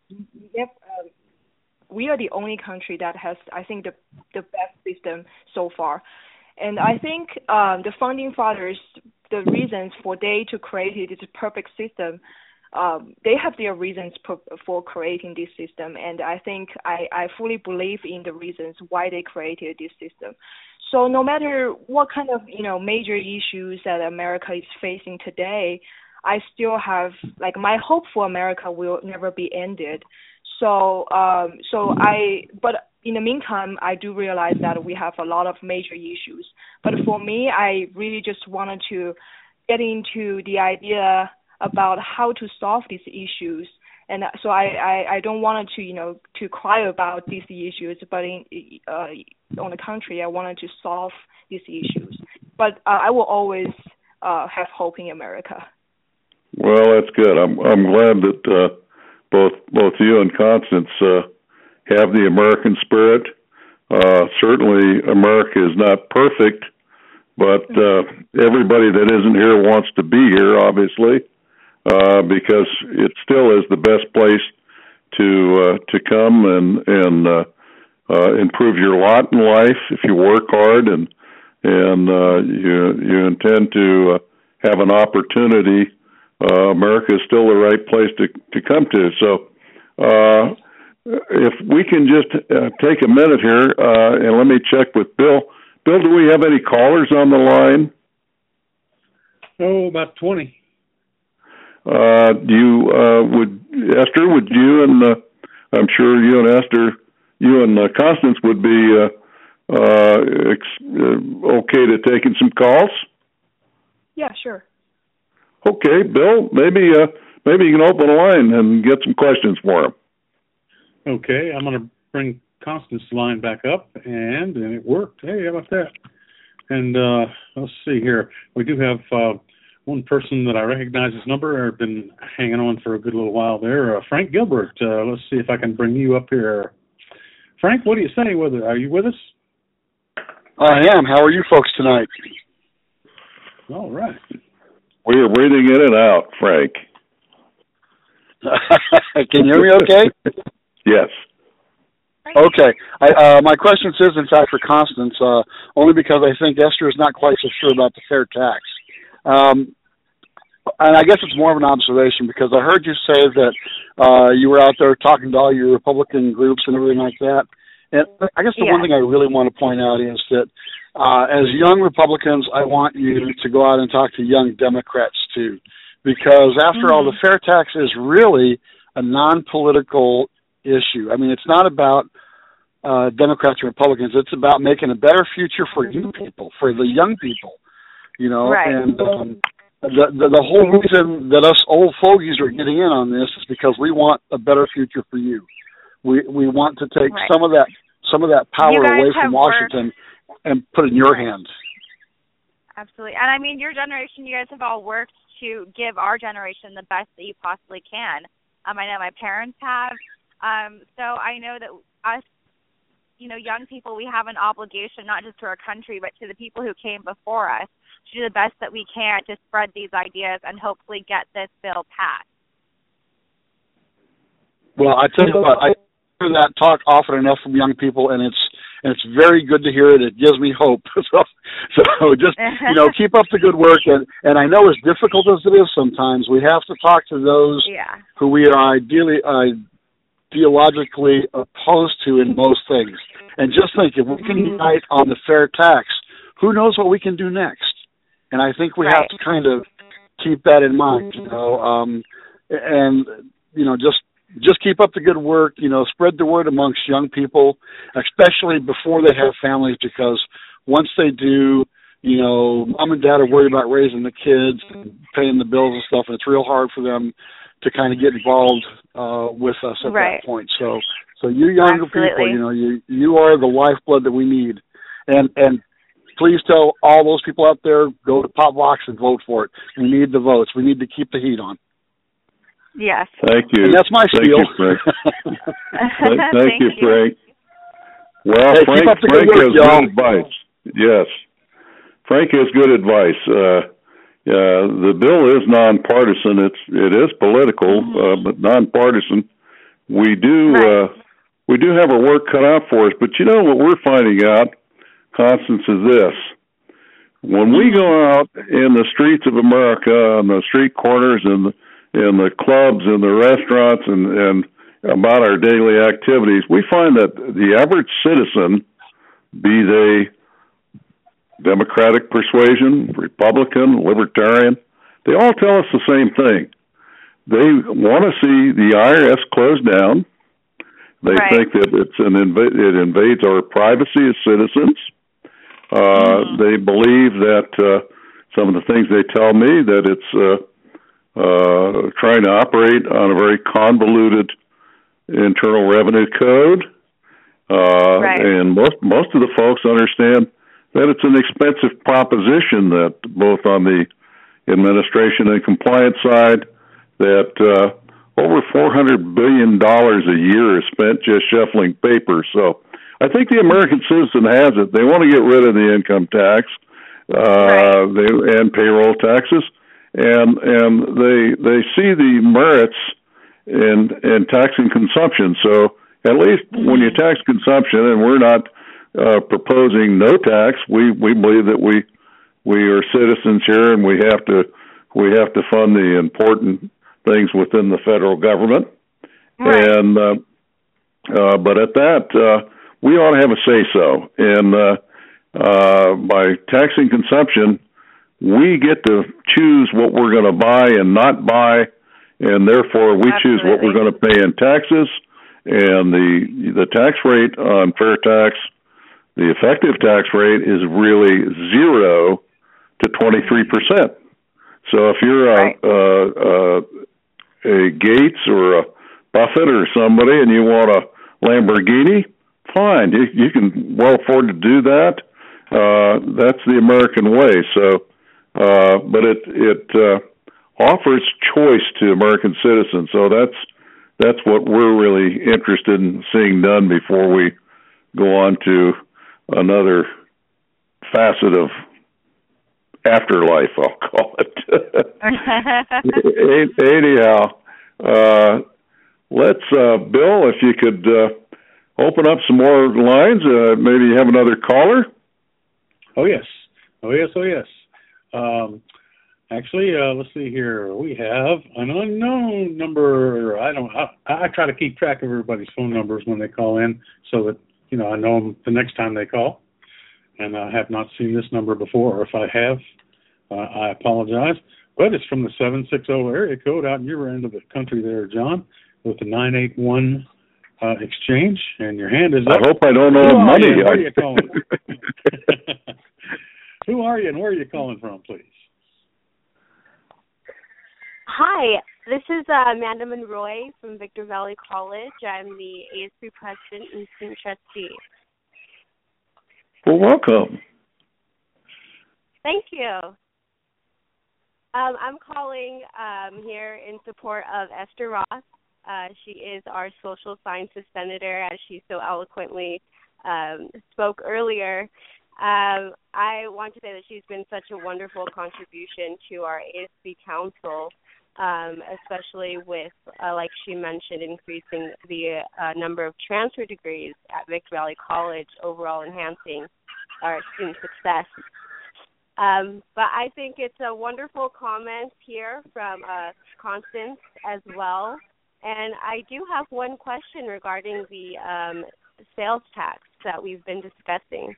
uh, we are the only country that has, I think, the the best system so far. And I think um, the founding fathers, the reasons for they to create this perfect system, um, they have their reasons per, for creating this system. And I think I, I fully believe in the reasons why they created this system. So no matter what kind of, you know, major issues that America is facing today, I still have, like, my hope for America will never be ended. So, um, so I, but in the meantime, I do realize that we have a lot of major issues. But for me, I really just wanted to get into the idea about how to solve these issues. And so I, I, I don't want to, you know, to cry about these issues, but in, uh, on the contrary, I wanted to solve these issues. But uh, I will always uh, have hope in America. Well, that's good. I'm I'm glad that uh, both both you and Constance uh, have the American spirit. Uh, certainly, America is not perfect, but uh, everybody that isn't here wants to be here, obviously, uh, because it still is the best place to uh, to come and and uh, uh, improve your lot in life if you work hard and and uh, you you intend to uh, have an opportunity. Uh, America is still the right place to, to come to. So uh, if we can just uh, take a minute here uh, and let me check with Bill. Bill, do we have any callers on the line? Oh, about twenty. Uh, do you, uh, would, Esther, would you and, uh, I'm sure you and Esther, you and uh, Constance would be uh, uh, ex- uh, okay to taking some calls? Yeah, sure. Okay, Bill, maybe uh, maybe you can open a line and get some questions for him. Okay, I'm going to bring Constance's line back up, and, and it worked. Hey, how about that? And uh, let's see here. We do have uh, one person that I recognize his number. I've been hanging on for a good little while there. Uh, Frank Gilbert. Uh, let's see if I can bring you up here. Frank, what do you say? With it? Are you with us? I am. How are you folks tonight? All right. We are breathing in and out, Frank. Can you hear me okay? Yes. Okay. I, uh, my question is, in fact, for Constance, uh, only because I think Esther is not quite so sure about the fair tax. Um, and I guess it's more of an observation, because I heard you say that uh, you were out there talking to all your Republican groups and everything like that. And I guess the yeah. one thing I really want to point out is that Uh, as young Republicans, I want you to go out and talk to young Democrats, too, because after mm-hmm. all, the fair tax is really a non-political issue. I mean, it's not about uh, Democrats and Republicans. It's about making a better future for you people, for the young people, you know. Right. And um, the, the, the whole reason that us old fogies are getting in on this is because we want a better future for you. We we want to take right. some of that some of that power away from Washington worked. and put it in your hands. Absolutely. And I mean, your generation, you guys have all worked to give our generation the best that you possibly can. Um, I know my parents have. Um, so I know that us, you know, young people, we have an obligation not just to our country, but to the people who came before us to do the best that we can to spread these ideas and hopefully get this bill passed. Well, I tell you what, I hear that talk often enough from young people, and it's And it's very good to hear it. It gives me hope. so, so just, you know, keep up the good work. And, and I know as difficult as it is sometimes, we have to talk to those yeah. who we are ideally, ideologically opposed to in most things. And just think, if we can unite on the fair tax, who knows what we can do next? And I think we right. have to kind of keep that in mind, you know, um, and, you know, just just keep up the good work. You know, spread the word amongst young people, especially before they have families, because once they do, you know, mom and dad are worried about raising the kids and paying the bills and stuff, and it's real hard for them to kind of get involved uh, with us at right. that point. So, so you younger Absolutely. people, you know, you you are the lifeblood that we need, and and please tell all those people out there, go to Popvox and vote for it. We need the votes. We need to keep the heat on. Yes. Thank you. And that's my Thank spiel. You, Frank. Thank, Thank you, you, Frank. Well, hey, Frank, keep up the Frank good work, has y'all. good advice. Yes. Frank has good advice. Uh, uh, the bill is nonpartisan. It's it is political, mm-hmm. uh, but nonpartisan. We do right. uh, we do have our work cut out for us. But you know what we're finding out, Constance, is this: when we go out in the streets of America, on the street corners, and the, in the clubs and the restaurants, and, and about our daily activities, we find that the average citizen, be they Democratic persuasion, Republican, Libertarian, they all tell us the same thing. They want to see the I R S closed down. They right. think that it's an inv- it invades our privacy as citizens. Uh, mm-hmm. They believe that uh, some of the things they tell me, that it's uh, uh, trying to operate on a very convoluted Internal Revenue Code. Uh, right. And most most of the folks understand that it's an expensive proposition, that both on the administration and compliance side, that uh, over four hundred billion dollars a year is spent just shuffling papers. So I think the American citizen has it. They want to get rid of the income tax uh, right. they, and payroll taxes, and and they they see the merits in in taxing consumption. So at least mm-hmm. when you tax consumption, and we're not uh, proposing no tax, we we believe that we we are citizens here, and we have to we have to fund the important things within the federal government. Right. And uh, uh, but at that, uh, we ought to have a say-so. And uh, uh, by taxing consumption, we get to choose what we're going to buy and not buy, and therefore we Absolutely. choose what we're going to pay in taxes. And the the tax rate on fair tax, the effective tax rate is really zero to twenty-three percent. So if you're a, right. a, a, a Gates or a Buffett or somebody and you want a Lamborghini, fine, you, you can well afford to do that. Uh, that's the American way. So, uh, but it it uh, offers choice to American citizens. So that's that's what we're really interested in seeing done before we go on to another facet of afterlife, I'll call it. Anyhow, uh, let's, uh, Bill, if you could uh, open up some more lines, uh, maybe you have another caller. Oh, yes. Oh, yes. Oh, yes. Um, actually, uh, let's see here. We have an unknown number. I don't. I, I try to keep track of everybody's phone numbers when they call in, so that you know I know them the next time they call. And I have not seen this number before, or if I have, uh, I apologize. But it's from the seven six zero area code out in your end of the country there, John, with the nine eight one uh, exchange, and your hand is up. I hope I don't owe Who money. Are you? Where are you calling? Who are you, and where are you calling from, please? Hi, this is uh, Amanda Monroy from Victor Valley College. I'm the A S B president and student trustee. Well, welcome. Thank you. Um, I'm calling um, here in support of Esther Ross. Uh, she is our social sciences senator, as she so eloquently um, spoke earlier. Um, I want to say that she's been such a wonderful contribution to our A S B Council, um, especially with, uh, like she mentioned, increasing the uh, number of transfer degrees at Victor Valley College, overall enhancing our student success. Um, but I think it's a wonderful comment here from uh, Constance as well. And I do have one question regarding the um, sales tax that we've been discussing.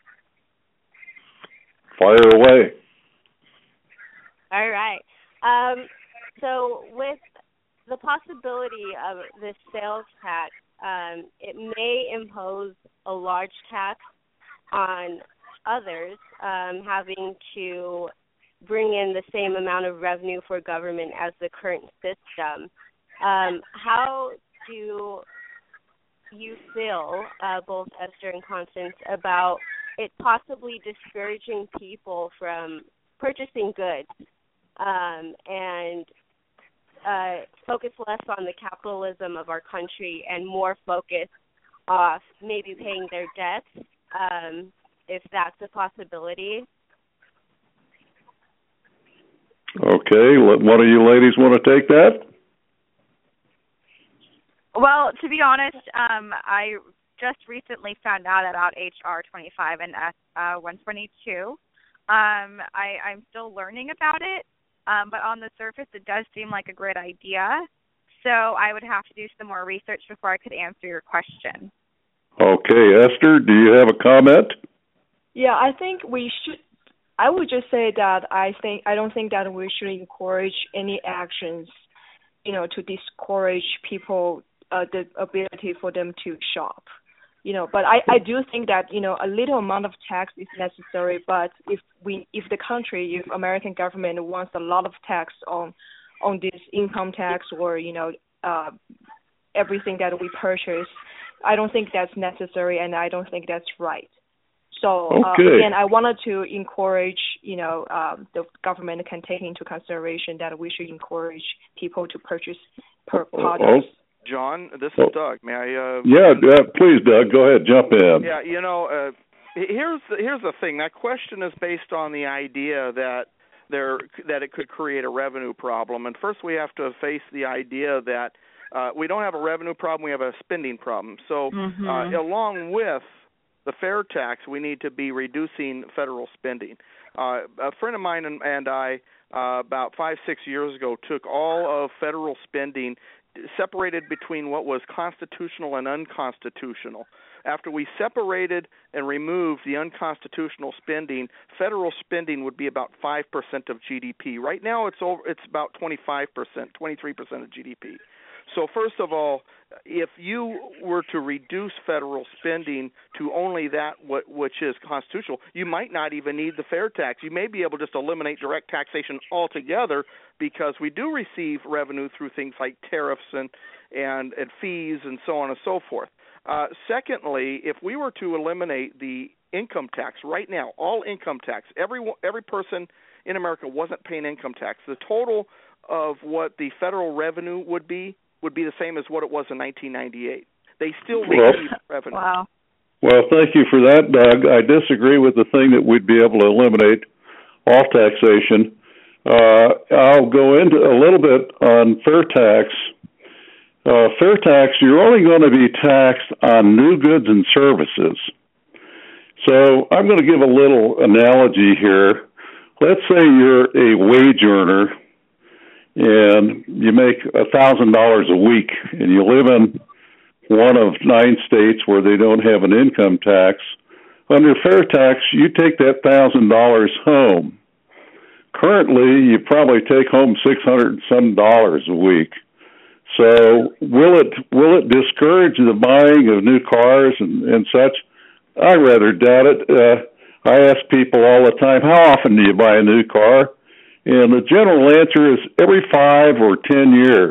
Fire away. All right. Um, so with the possibility of this sales tax, um, it may impose a large tax on others, um, having to bring in the same amount of revenue for government as the current system. Um, how do you feel, uh, both Esther and Constance, about it possibly discouraging people from purchasing goods um, and uh, focus less on the capitalism of our country and more focus off maybe paying their debts, um, if that's a possibility? Okay, one of you ladies want to take that? Well, to be honest, um, I just recently found out about H R twenty-five and uh, one twenty-two. Um, I, I'm still learning about it, um, but on the surface, it does seem like a great idea. So I would have to do some more research before I could answer your question. Okay, Esther, do you have a comment? Yeah, I think we should. I would just say that I think I don't think that we should encourage any actions, you know, to discourage people uh, the ability for them to shop. You know, but I, I do think that, you know, a little amount of tax is necessary. But if we, if the country, if American government wants a lot of tax on, on this income tax or, you know, uh, everything that we purchase, I don't think that's necessary, and I don't think that's right. So okay. uh, again, I wanted to encourage, you know, um, the government can take into consideration that we should encourage people to purchase per products. Oh. John, this is Doug. May I? Uh, yeah, uh, please, Doug. Go ahead. Jump in. Yeah, you know, uh, here's the, here's the thing. That question is based on the idea that there that it could create a revenue problem. And first, we have to face the idea that uh, we don't have a revenue problem; we have a spending problem. So, mm-hmm. uh, along with the fair tax, we need to be reducing federal spending. Uh, a friend of mine and, and I, uh, about five, six years ago, took all of federal spending, separated between what was constitutional and unconstitutional. After we separated and removed the unconstitutional spending, federal spending would be about five percent of G D P. Right now it's over, it's about twenty-five percent, twenty-three percent of G D P. So first of all, if you were to reduce federal spending to only that what, which is constitutional, you might not even need the fair tax. You may be able to just eliminate direct taxation altogether, because we do receive revenue through things like tariffs and, and, and fees and so on and so forth. Uh, secondly, if we were to eliminate the income tax right now, all income tax, every, every person in America wasn't paying income tax, the total of what the federal revenue would be would be the same as what it was in nineteen ninety-eight. They still receive well, revenue. Wow. Well, thank you for that, Doug. I disagree with the thing that we'd be able to eliminate all taxation. Uh, I'll go into a little bit on fair tax. Uh, fair tax, you're only going to be taxed on new goods and services. So I'm going to give a little analogy here. Let's say you're a wage earner and you make one thousand dollars a week, and you live in one of nine states where they don't have an income tax. Under fair tax, you take that one thousand dollars home. Currently, you probably take home six hundred and some dollars a week. So will it will it discourage the buying of new cars and, and such? I rather doubt it. Uh, I ask people all the time, how often do you buy a new car? And the general answer is every five or ten years.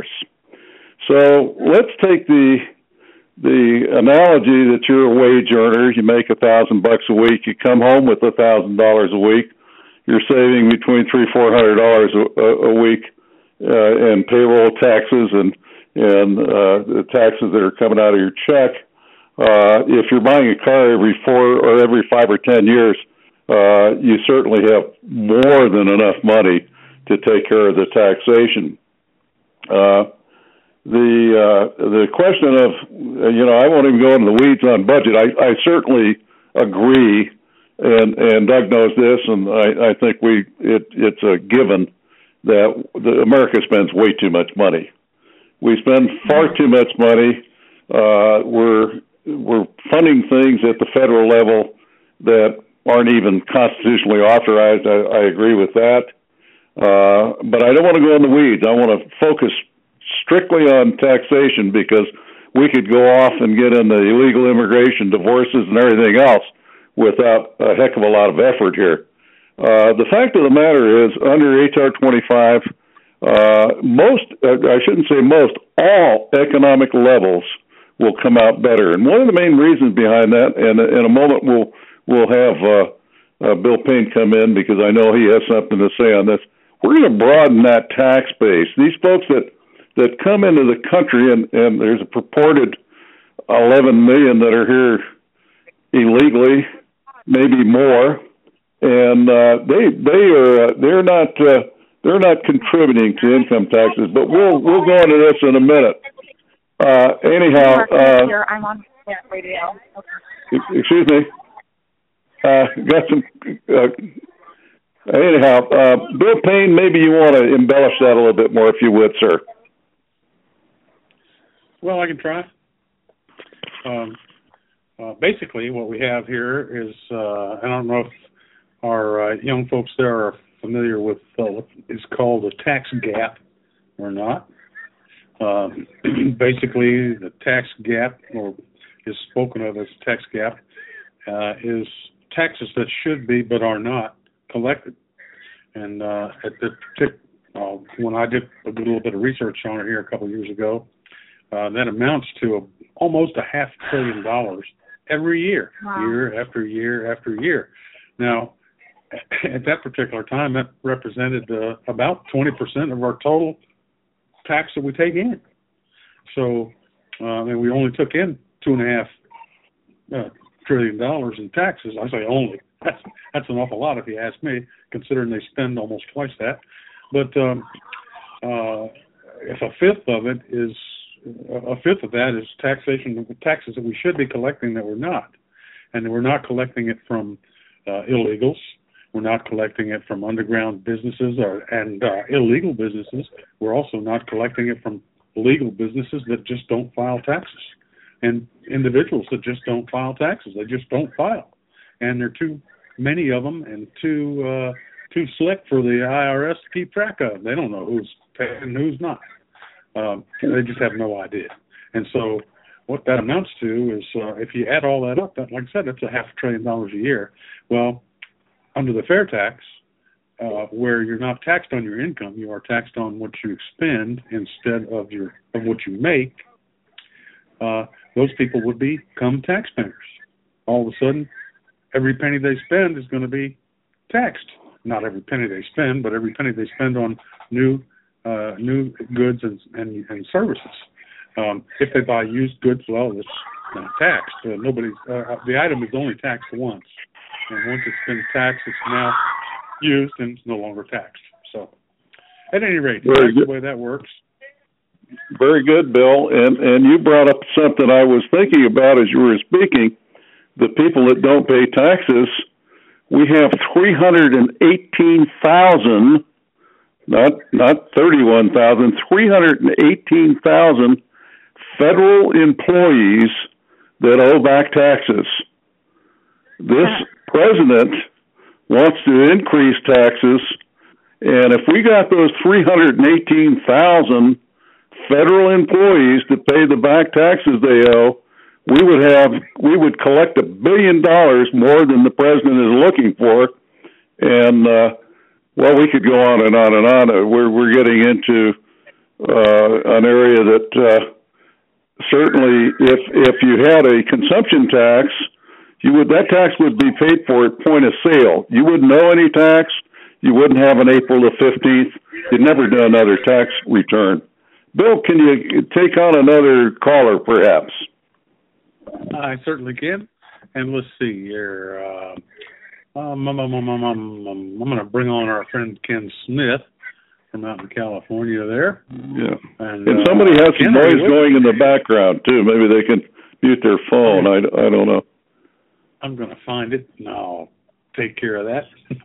So let's take the the analogy that you're a wage earner. You make a thousand bucks a week. You come home with a thousand dollars a week. You're saving between three four hundred dollars a, a week uh, in payroll taxes and and uh, the taxes that are coming out of your check. Uh, if you're buying a car every four or every five or ten years, Uh, you certainly have more than enough money to take care of the taxation. Uh, the uh, the question of, you know, I won't even go into the weeds on budget. I, I certainly agree, and and Doug knows this, and I, I think we it it's a given that the, America spends way too much money. We spend far too much money. Uh, we're we're funding things at the federal level that aren't even constitutionally authorized. I, I agree with that. Uh, but I don't want to go in the weeds. I want to focus strictly on taxation because we could go off and get into illegal immigration, divorces, and everything else without a heck of a lot of effort here. Uh, the fact of the matter is, under H R twenty-five, uh, most, uh, I shouldn't say most, all economic levels will come out better. And one of the main reasons behind that, and in a moment we'll, we'll have uh, uh, Bill Payne come in because I know he has something to say on this. We're going to broaden that tax base. These folks that, that come into the country, and, and there's a purported eleven million that are here illegally, maybe more, and uh, they they are uh, they're not uh, they're not contributing to income taxes. But we'll we'll go into this in a minute. Uh, anyhow, uh, here I'm on radio. Okay. Excuse me. Uh, got some. Uh, anyhow, uh, Bill Payne, maybe you want to embellish that a little bit more, if you would, sir. Well, I can try. Um, uh, basically, what we have here is, uh, I don't know if our uh, young folks there are familiar with uh, what is called a tax gap or not. Um, basically, the tax gap, or is spoken of as tax gap, uh, is taxes that should be but are not collected. And uh, at the partic- uh, when I did a little bit of research on it here a couple of years ago, uh, that amounts to a, almost a half trillion dollars every year, wow. year after year after year. Now, at that particular time, that represented uh, about twenty percent of our total tax that we take in. So, uh, and we only took in two and a half uh, trillion dollars in taxes. I say only. That's, that's an awful lot if you ask me, considering they spend almost twice that. But um, uh, if a fifth of it is, a fifth of that is taxation, taxes that we should be collecting that we're not. And we're not collecting it from uh, illegals. We're not collecting it from underground businesses or, and uh, illegal businesses. We're also not collecting it from legal businesses that just don't file taxes, and individuals that just don't file taxes. They just don't file. And there are too many of them and too uh, too slick for the I R S to keep track of. They don't know who's paying and who's not. Um, they just have no idea. And so what that amounts to is, uh, if you add all that up, that, like I said, that's a half a trillion dollars a year. Well, under the fair tax, uh, where you're not taxed on your income, you are taxed on what you expend instead of your of what you make. Uh, those people would become taxpayers. All of a sudden, every penny they spend is going to be taxed. Not every penny they spend, but every penny they spend on new uh, new goods and and, and services. Um, if they buy used goods, well, it's not taxed. Uh, nobody's uh, the item is only taxed once. And once it's been taxed, it's now used and it's no longer taxed. So, at any rate, that's the way that works. Very good, Bill. And and you brought up something I was thinking about as you were speaking. The people that don't pay taxes, we have three hundred eighteen thousand, not not thirty-one thousand, three hundred eighteen thousand federal employees that owe back taxes. This president wants to increase taxes, and if we got those three hundred eighteen thousand federal employees to pay the back taxes they owe, we would have we would collect a billion dollars more than the president is looking for. And uh, well, we could go on and on and on. We're we're getting into uh, an area that uh, certainly, if if you had a consumption tax, you would that tax would be paid for at point of sale. You wouldn't owe any tax. You wouldn't have an April the fifteenth. You'd never do another tax return. Bill, can you take on another caller, perhaps? I certainly can. And let's see here. Uh, um, um, um, um, um, um, I'm going to bring on our friend Ken Smith from out in California there. Yeah. And, and somebody uh, has some Ken, noise going in the background, too. Maybe they can mute their phone. I, I don't know. I'm going to find it, and I'll take care of that.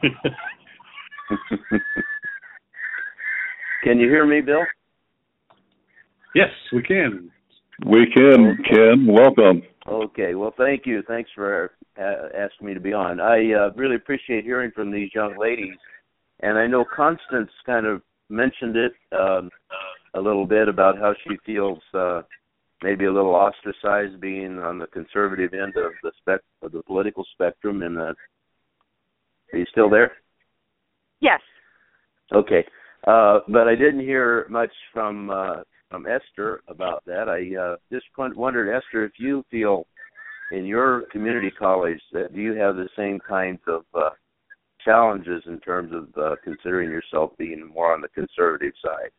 Can you hear me, Bill? Yes, we can. We can, okay. Ken. Welcome. Okay. Well, thank you. Thanks for uh, asking me to be on. I uh, really appreciate hearing from these young ladies. And I know Constance kind of mentioned it. Um, a little bit about how she feels uh, maybe a little ostracized being on the conservative end of the spec of the political spectrum. And uh, are you still there? Yes. Okay, uh, but I didn't hear much from uh, from Esther about that. I uh, just wondered, Esther, if you feel in your community college that do you have the same kinds of uh, challenges in terms of uh, considering yourself being more on the conservative side?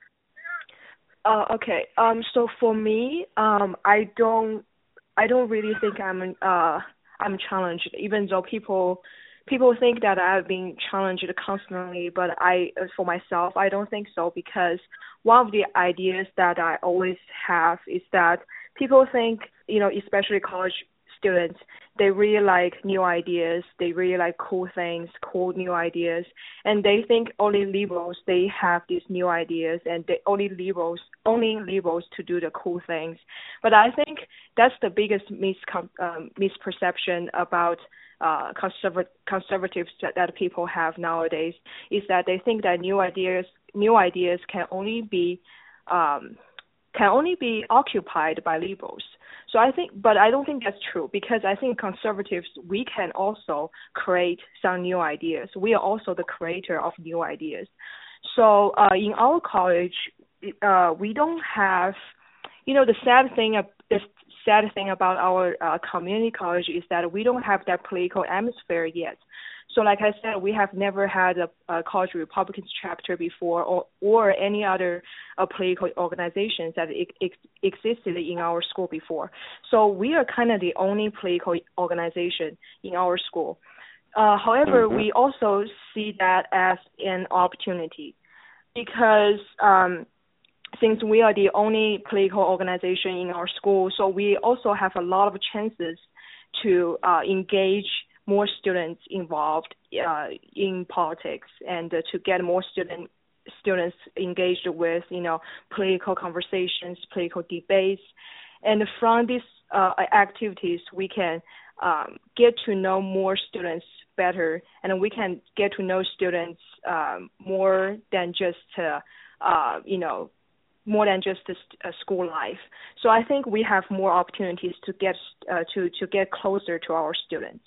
Uh, okay. Um. So for me, um, I don't, I don't really think I'm, uh, I'm challenged. Even though people, people think that I've been challenged constantly, but I, for myself, I don't think so, because one of the ideas that I always have is that people think, you know, especially college students, they really like new ideas, they really like cool things, cool new ideas, and they think only liberals, they have these new ideas, and they only liberals, only liberals to do the cool things. But I think that's the biggest miscon- um, misperception about uh, conserva- conservatives that, that people have nowadays, is that they think that new ideas, new ideas can only be um, can only be occupied by liberals. So I think, but I don't think that's true, because I think conservatives, we can also create some new ideas. We are also the creator of new ideas. So uh, in our college, uh, we don't have, you know, the sad thing, the sad thing about our uh, community college is that we don't have that political atmosphere yet. So like I said, we have never had a, a college Republicans chapter before, or, or any other uh, political organizations that ex- existed in our school before. So we are kind of the only political organization in our school. Uh, however, mm-hmm. we also see that as an opportunity, because um, since we are the only political organization in our school, so we also have a lot of chances to uh, engage more students involved uh, in politics, and uh, to get more student students engaged with, you know, political conversations, political debates. And from these uh, activities, we can um, get to know more students better, and we can get to know students um, more than just, uh, uh, you know, more than just the uh, school life. So I think we have more opportunities to get uh, to to get closer to our students.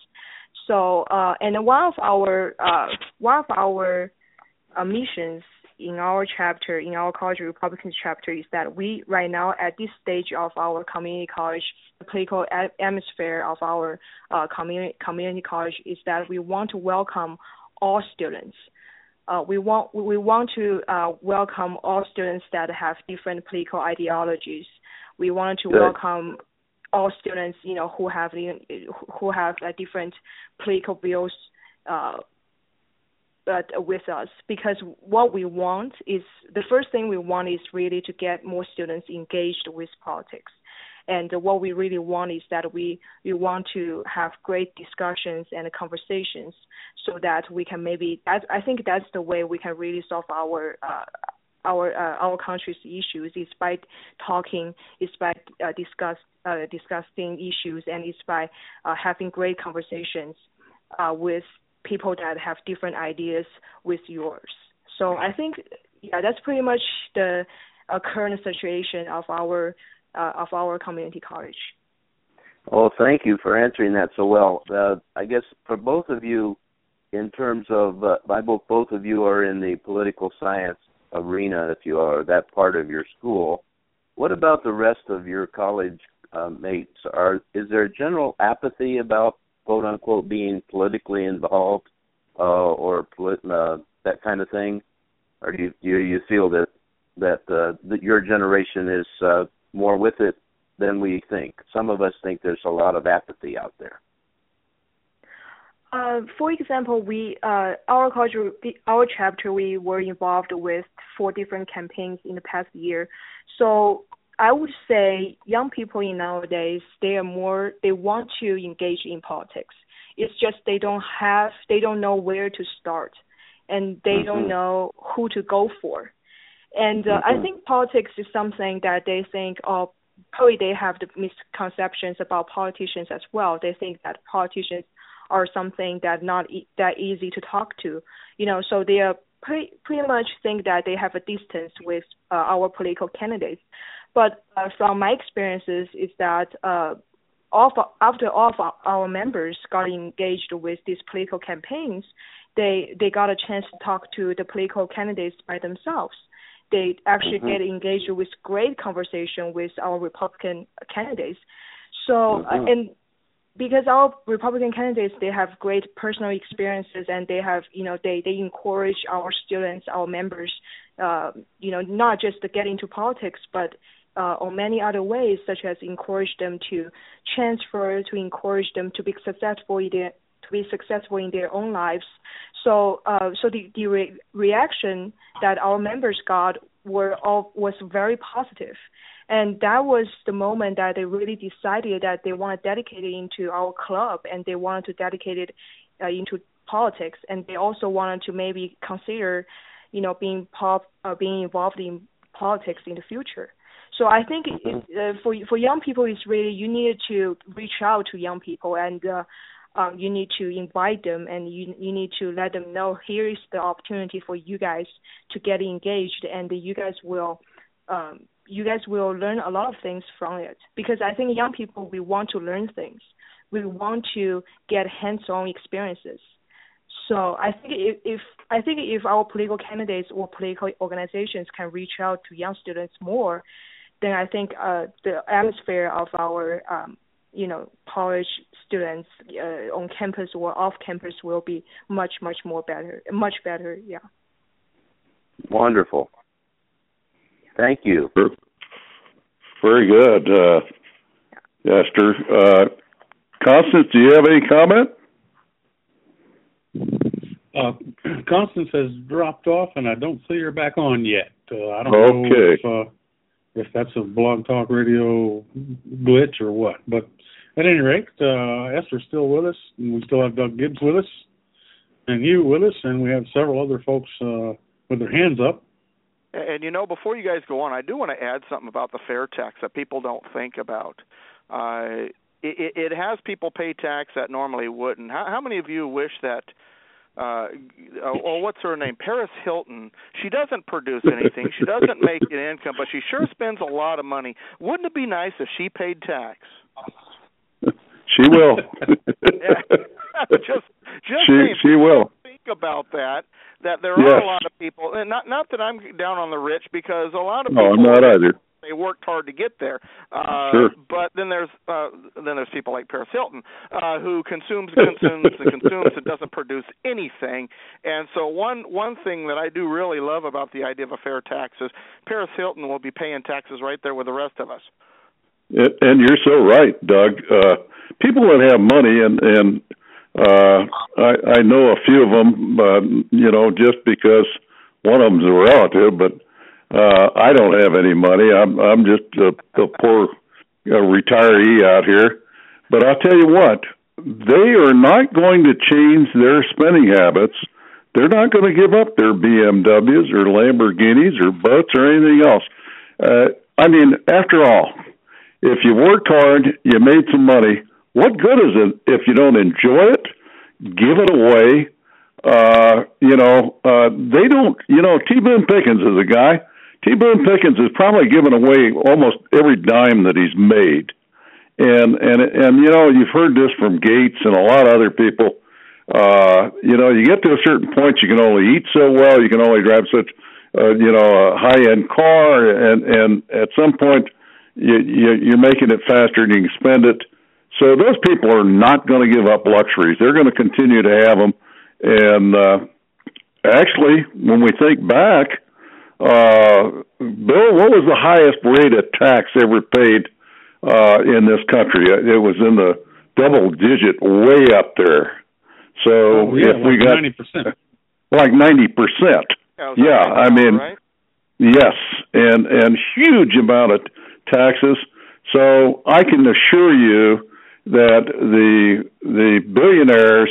So, uh, and one of our uh, one of our uh, missions in our chapter, in our College Republicans chapter, is that we right now at this stage of our community college, the political atmosphere of our uh, community community college is that we want to welcome all students. Uh, we want we want to uh, welcome all students that have different political ideologies. We want to Good. welcome all students, you know, who have who have uh, different political views, uh, but with us, because what we want is, the first thing we want is really to get more students engaged with politics, and what we really want is that we we want to have great discussions and conversations, so that we can maybe, that, I think that's the way we can really solve our uh, our uh, our country's issues, is by talking, is by uh, discuss uh, discussing issues, and is by uh, having great conversations uh, with people that have different ideas with yours. So I think, yeah, that's pretty much the uh, current situation of our uh, of our community college. Well, thank you for answering that so well. Uh, I guess for both of you, in terms of, uh, I both both of you are in the political science arena, if you are that part of your school. What about the rest of your college uh, mates? Are is there a general apathy about, quote unquote, being politically involved, uh, or polit- uh, that kind of thing, or do you do you feel that that uh, that your generation is uh, more with it than we think? Some of us think there's a lot of apathy out there. Uh, for example, we uh, our college, our chapter, we were involved with four different campaigns in the past year. So I would say young people in nowadays, they are more, they want to engage in politics. It's just they don't have, they don't know where to start, and they mm-hmm. don't know who to go for. And uh, mm-hmm. I think politics is something that they think, oh, probably they have the misconceptions about politicians as well. They think that politicians are something that not e- that easy to talk to, you know. So they are pretty, pretty much think that they have a distance with uh, our political candidates. But uh, from my experiences is that uh, all of, after all of our members got engaged with these political campaigns, they they got a chance to talk to the political candidates by themselves. They actually mm-hmm. get engaged with great conversation with our Republican candidates. So, mm-hmm. uh, and because our Republican candidates, they have great personal experiences, and they have, you know, they, they encourage our students, our members, uh, you know, not just to get into politics, but uh, on many other ways, such as encourage them to transfer, to encourage them to be successful in their, to be successful in their own lives. So, uh, so the, the re- reaction that our members got were all was very positive. And that was the moment that they really decided that they want to dedicate it into our club, and they wanted to dedicate it uh, into politics. And they also wanted to maybe consider, you know, being pop, uh, being involved in politics in the future. So I think it, uh, for for young people, it's really, you need to reach out to young people, and uh, um, you need to invite them, and you you need to let them know, here is the opportunity for you guys to get engaged, and you guys will. Um, you guys will learn a lot of things from it, because I think young people, we want to learn things. We want to get hands-on experiences. So I think if, if I think if our political candidates or political organizations can reach out to young students more, then I think uh, the atmosphere of our um, you know college students uh, on campus or off campus will be much much more better, much better. Yeah. Wonderful. Thank you. Very good, uh, Esther. Uh, Constance, do you have any comment? Uh, Constance has dropped off, and I don't see her back on yet. Uh, I don't okay. know if, uh, if that's a Blog Talk Radio glitch or what. But at any rate, uh, Esther's still with us, and we still have Doug Gibbs with us, and you with us, and we have several other folks uh, with their hands up. And, you know, before you guys go on, I do want to add something about the fair tax that people don't think about. Uh, it, it has people pay tax that normally wouldn't. How, how many of you wish that, uh, oh, what's her name, Paris Hilton, she doesn't produce anything, she doesn't make an income, but she sure spends a lot of money. Wouldn't it be nice if she paid tax? She will. just just she, saying, she will. Think about that. That there yes. are a lot of people, and not not that I'm down on the rich, because a lot of people, no, I'm not either. They worked hard to get there. Uh, sure. But then there's uh, then there's people like Paris Hilton uh, who consumes and consumes and consumes and doesn't produce anything. And so one one thing that I do really love about the idea of a fair tax is Paris Hilton will be paying taxes right there with the rest of us. And you're so right, Doug. Uh, people that have money, and and uh, I, I know a few of them, uh, you know, just because one of them's a relative, but uh, I don't have any money. I'm I'm just a, a poor uh, retiree out here. But I'll tell you what, they are not going to change their spending habits. They're not going to give up their B M Ws or Lamborghinis or boats or anything else. Uh, I mean, after all, if you worked hard, you made some money, what good is it if you don't enjoy it, give it away? Uh, you know, uh, they don't, you know, T. Boone Pickens is a guy. T. Boone Pickens has probably given away almost every dime that he's made. And, and, and you know, you've heard this from Gates and a lot of other people. Uh, you know, you get to a certain point, you can only eat so well, you can only drive such, uh, you know, a high-end car, and, and at some point, you, you, you're making it faster than you can spend it. So those people are not going to give up luxuries. They're going to continue to have them. And uh, actually, when we think back, uh, Bill, what was the highest rate of tax ever paid uh, in this country? It was in the double digit, way up there. So oh, yeah, if like we got ninety percent, like ninety percent, yeah, yeah I mean, right? yes, and and huge amount of taxes. So I can assure you that the the billionaires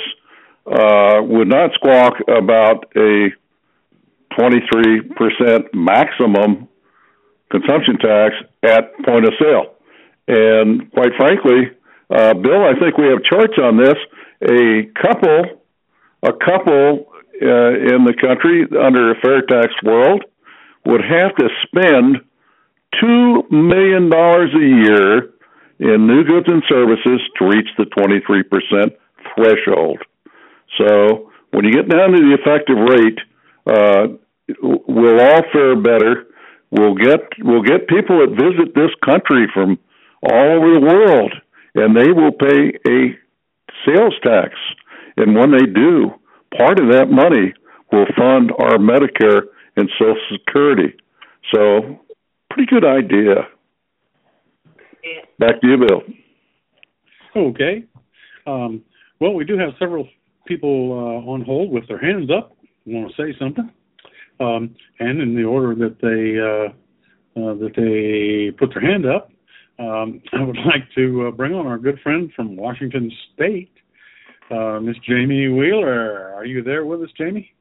uh, would not squawk about a twenty-three percent maximum consumption tax at point of sale. And quite frankly, uh, Bill, I think we have charts on this. A couple, a couple uh, in the country under a fair tax world would have to spend two million dollars a year in new goods and services to reach the twenty-three percent threshold. So when you get down to the effective rate, uh, we'll all fare better. We'll get we'll get people that visit this country from all over the world, and they will pay a sales tax. And when they do, part of that money will fund our Medicare and Social Security. So, pretty good idea. Back to you, Bill. Okay. Um, well, we do have several people uh, on hold with their hands up. Want to say something? Um, and in the order that they uh, uh, that they put their hand up, um, I would like to uh, bring on our good friend from Washington State, uh, Miss Jamie Wheeler. Are you there with us, Jamie?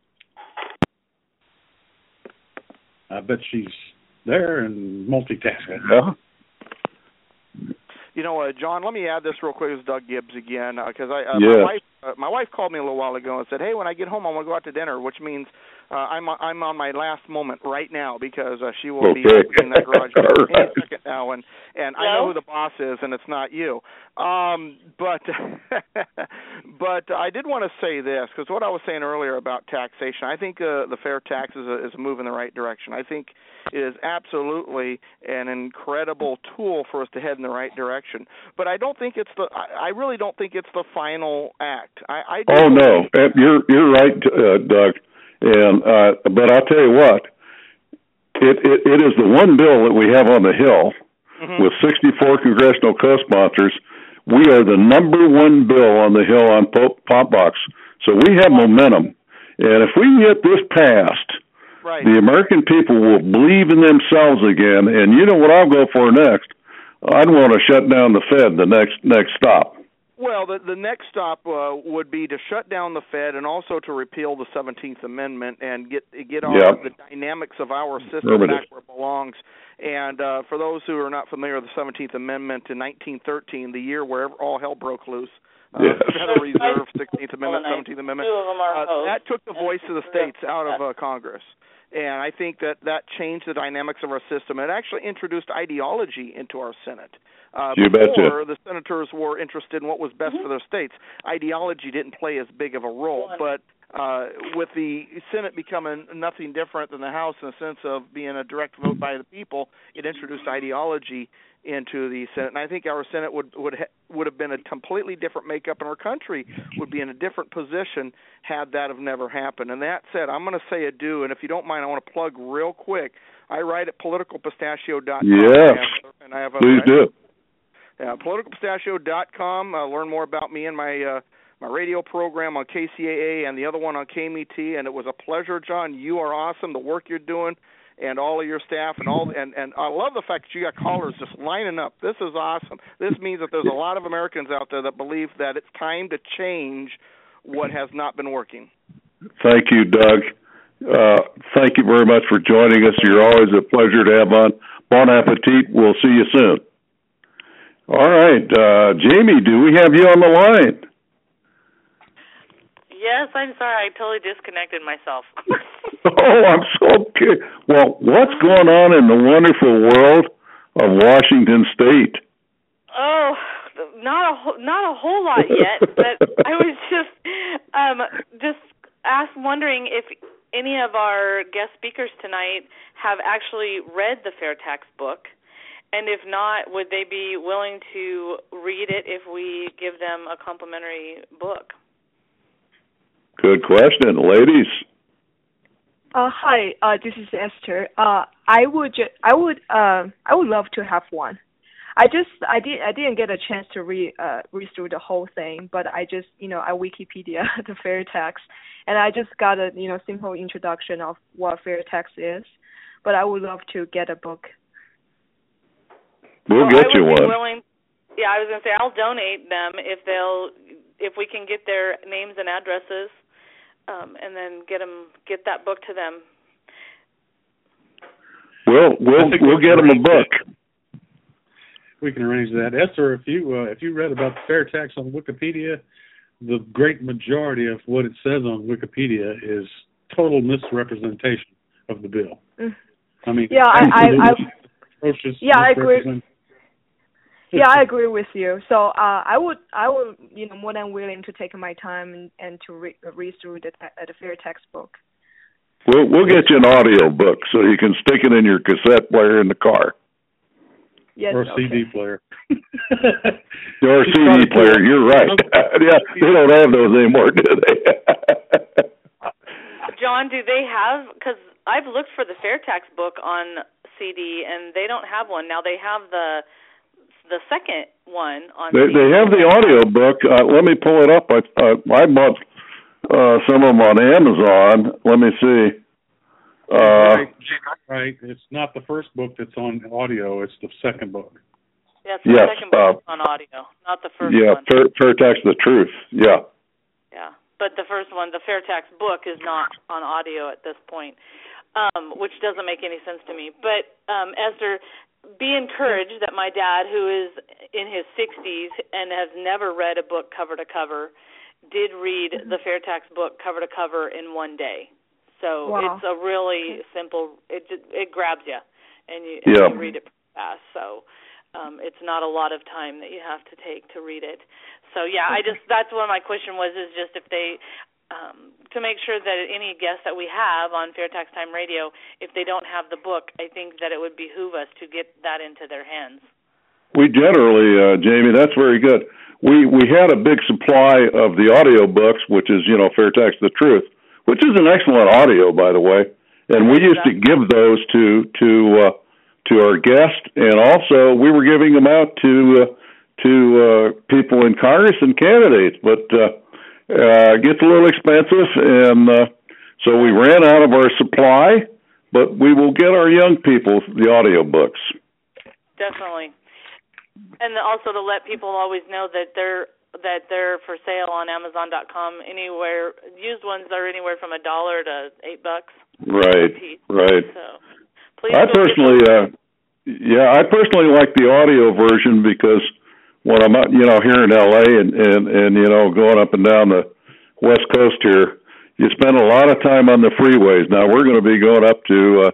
I bet she's there and multitasking. Yeah. You know, uh, John, let me add this real quick. It's Doug Gibbs again, because uh, I uh, yes. my wife uh, my wife called me a little while ago and said, "Hey, when I get home, I want to go out to dinner," which means uh, I'm I'm on my last moment right now because uh, she will okay. be opening that garage door right. any second now, and and I know who the boss is, and it's not you. Um, but but I did want to say this because what I was saying earlier about taxation, I think uh, the fair tax is a, is a move in the right direction. I think it is absolutely an incredible tool for us to head in the right direction. But I don't think it's the. I, I really don't think it's the final act. I, I oh no, you're you're right, uh, Doug. And uh, but I'll tell you what, it, it it is the one bill that we have on the Hill mm-hmm. with sixty-four congressional co-sponsors. We are the number one bill on the Hill on Pop Box, so we have momentum. And if we get this passed, right. the American people will believe in themselves again. And you know what I'll go for next? I'd want to shut down the Fed the next next stop. Well, the, the next stop uh, would be to shut down the Fed and also to repeal the seventeenth Amendment and get get our, yep. the dynamics of our system back where it belongs. And uh, for those who are not familiar with the seventeenth Amendment, in nineteen thirteen, the year where all hell broke loose, uh, yes. Federal Reserve, sixteenth Amendment, seventeenth Amendment, uh, that took the voice of the states out of uh, Congress. And I think that that changed the dynamics of our system. It actually introduced ideology into our Senate. Uh, you before, betcha. the senators were interested in what was best mm-hmm. for their states. Ideology didn't play as big of a role. But uh, with the Senate becoming nothing different than the House in the sense of being a direct vote by the people, it introduced ideology into the Senate. And I think our Senate would would ha- would have been a completely different makeup, and our country would be in a different position had that have never happened. And that said, I'm going to say adieu, and if you don't mind, I want to plug real quick. I write at political pistachio dot com. Yes, and I have a, please I, do. Yeah, political pistachio dot com. Uh, learn more about me and my uh, my radio program on K C A A and the other one on K M E T. And it was a pleasure, John. You are awesome. The work you're doing, and all of your staff, and all, and and I love the fact that you got callers just lining up. This is awesome. This means that there's a lot of Americans out there that believe that it's time to change what has not been working. Thank you, Doug. Uh, thank you very much for joining us. You're always a pleasure to have on. Bon appetit. We'll see you soon. All right, uh, Jamie, do we have you on the line? Yes, I'm sorry. I totally disconnected myself. Oh, I'm so curious. Well, what's going on in the wonderful world of Washington State? Oh, not a whole, not a whole lot yet, but I was just um, just asked, wondering if any of our guest speakers tonight have actually read the Fair Tax book. And if not, would they be willing to read it if we give them a complimentary book? Good question, ladies. Uh, hi, uh, this is Esther. Uh, I would, ju- I would, uh, I would love to have one. I just, I did, I didn't get a chance to read, uh, read through the whole thing, but I just, you know, I Wikipedia the fair tax, and I just got a, you know, simple introduction of what fair tax is. But I would love to get a book. We'll well, get I you would be one. Willing, yeah, I was going to say I'll donate them if they'll, if we can get their names and addresses, um, and then get them, get that book to them. We'll we'll we'll get them a book. We can arrange that. Esther, if you uh, if you read about the fair tax on Wikipedia, the great majority of what it says on Wikipedia is total misrepresentation of the bill. Mm. I mean, yeah, I, I, I yeah, I agree. Yeah, I agree with you. So uh, I would, I would, you know, more than willing to take my time and, and to re- read through the, te- the fair textbook. We'll we'll get you an audio book so you can stick it in your cassette player in the car. Yes, or a okay. C D player. Or a C D player. You're right. Yeah, they don't have those anymore, do they? John, do they have? Because I've looked for the Fairtax book on C D, and they don't have one. Now they have the the second one on. They, C D. they have the audio book. Uh, let me pull it up. I uh, I bought uh, some of them on Amazon. Let me see. Uh, right, right. It's not the first book that's on audio. It's the second book. Yeah, it's the yes, second book uh, on audio, not the first yeah, one. Yeah, Fairtax the Truth. Yeah. Yeah, but the first one, the Fairtax book, is not on audio at this point, um, which doesn't make any sense to me. But um, Esther, be encouraged that my dad, who is in his sixties and has never read a book cover to cover, did read the Fairtax book cover to cover in one day. So wow. it's a really simple. It it grabs you, and you, yeah. and you read it fast. So um, it's not a lot of time that you have to take to read it. So yeah, I just that's what my question was. Is just if they um, to make sure that any guests that we have on Fairtax Time Radio, if they don't have the book, I think that it would behoove us to get that into their hands. We generally, uh, Jamie, that's very good. We we had a big supply of the audio books, which is you know Fairtax the Truth, which is an excellent audio, by the way. And we used to give those to to uh, to our guests, and also we were giving them out to uh, to uh, people in Congress and candidates. But uh, uh, it gets a little expensive, and uh, so we ran out of our supply. But we will get our young people the audio books. Definitely, and also to let people always know that they're. that they're for sale on Amazon dot com. Anywhere, used ones are anywhere from a dollar to eight bucks. Right, right. So, please. I personally, uh, yeah, I personally like the audio version because when I'm out, you know, here in L A and and and you know, going up and down the West Coast here, you spend a lot of time on the freeways. Now we're going to be going up to uh,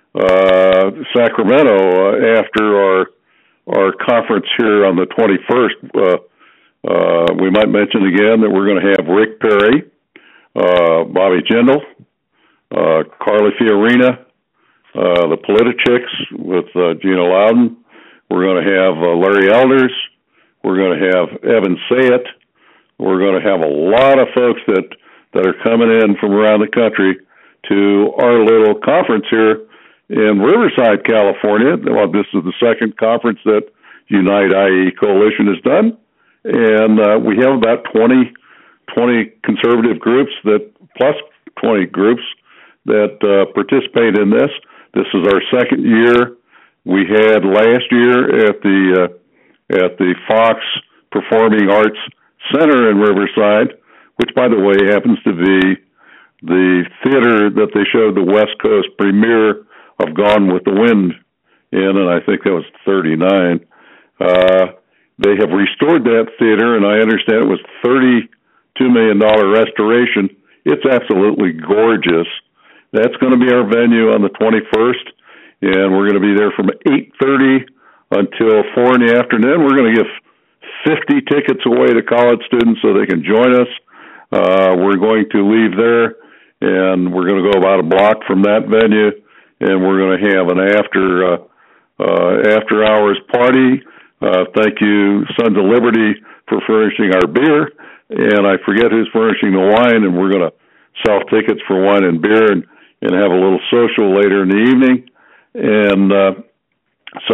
uh, Sacramento uh, after our our conference here on the twenty-first. Uh, Uh, we might mention again that we're going to have Rick Perry, uh, Bobby Jindal, uh, Carly Fiorina, uh, the Politichicks with uh, Gina Loudon. We're going to have uh, Larry Elders. We're going to have Evan Sayet. We're going to have a lot of folks that, that are coming in from around the country to our little conference here in Riverside, California. Well, this is the second conference that Unite I E Coalition has done. And uh, we have about twenty, twenty conservative groups that, plus twenty groups that uh, participate in this. This is our second year. We had last year at the uh, at the Fox Performing Arts Center in Riverside, which, by the way, happens to be the theater that they showed the West Coast premiere of Gone with the Wind in, and I think that was thirty-nine. Uh, They have restored that theater, and I understand it was thirty-two million dollars restoration. It's absolutely gorgeous. That's going to be our venue on the twenty-first, and we're going to be there from eight thirty until four in the afternoon. We're going to give fifty tickets away to college students so they can join us. Uh, we're going to leave there, and we're going to go about a block from that venue, and we're going to have an after uh, uh, after hours party. Uh, thank you, Sons of Liberty, for furnishing our beer. And I forget who's furnishing the wine, and we're going to sell tickets for wine and beer and, and have a little social later in the evening. And uh, so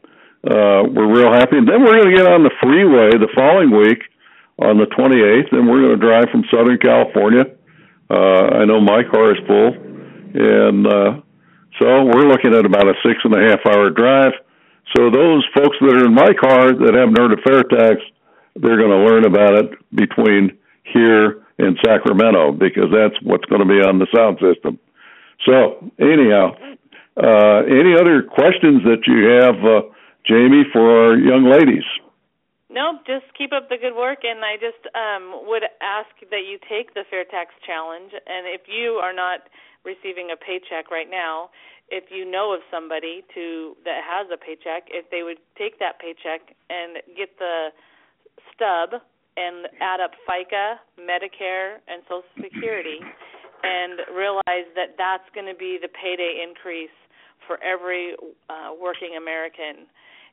uh, we're real happy. And then we're going to get on the freeway the following week on the twenty-eighth, and we're going to drive from Southern California. Uh, I know my car is full. And uh, so we're looking at about a six and a half hour drive. So those folks that are in my car that haven't heard of Fairtax, they're going to learn about it between here and Sacramento because that's what's going to be on the sound system. So anyhow, uh, any other questions that you have, uh, Jamie, for our young ladies? No, just keep up the good work, and I just um, would ask that you take the Fair Tax Challenge, and if you are not receiving a paycheck right now, if you know of somebody to that has a paycheck, if they would take that paycheck and get the stub and add up FICA, Medicare, and Social Security, and realize that that's going to be the payday increase for every uh, working American,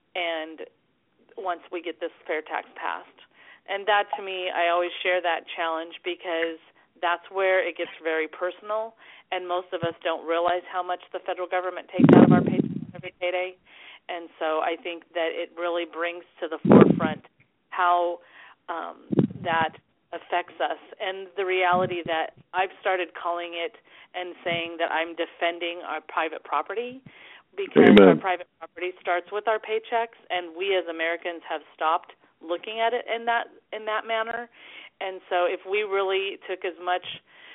and once we get this fair tax passed. And that, to me, I always share that challenge because that's where it gets very personal, and most of us don't realize how much the federal government takes out of our pay every payday. And so I think that it really brings to the forefront how um, that affects us, and the reality that I've started calling it and saying that I'm defending our private property, because Amen. Our private property starts with our paychecks, and we as Americans have stopped looking at it in that in that manner. And so if we really took as much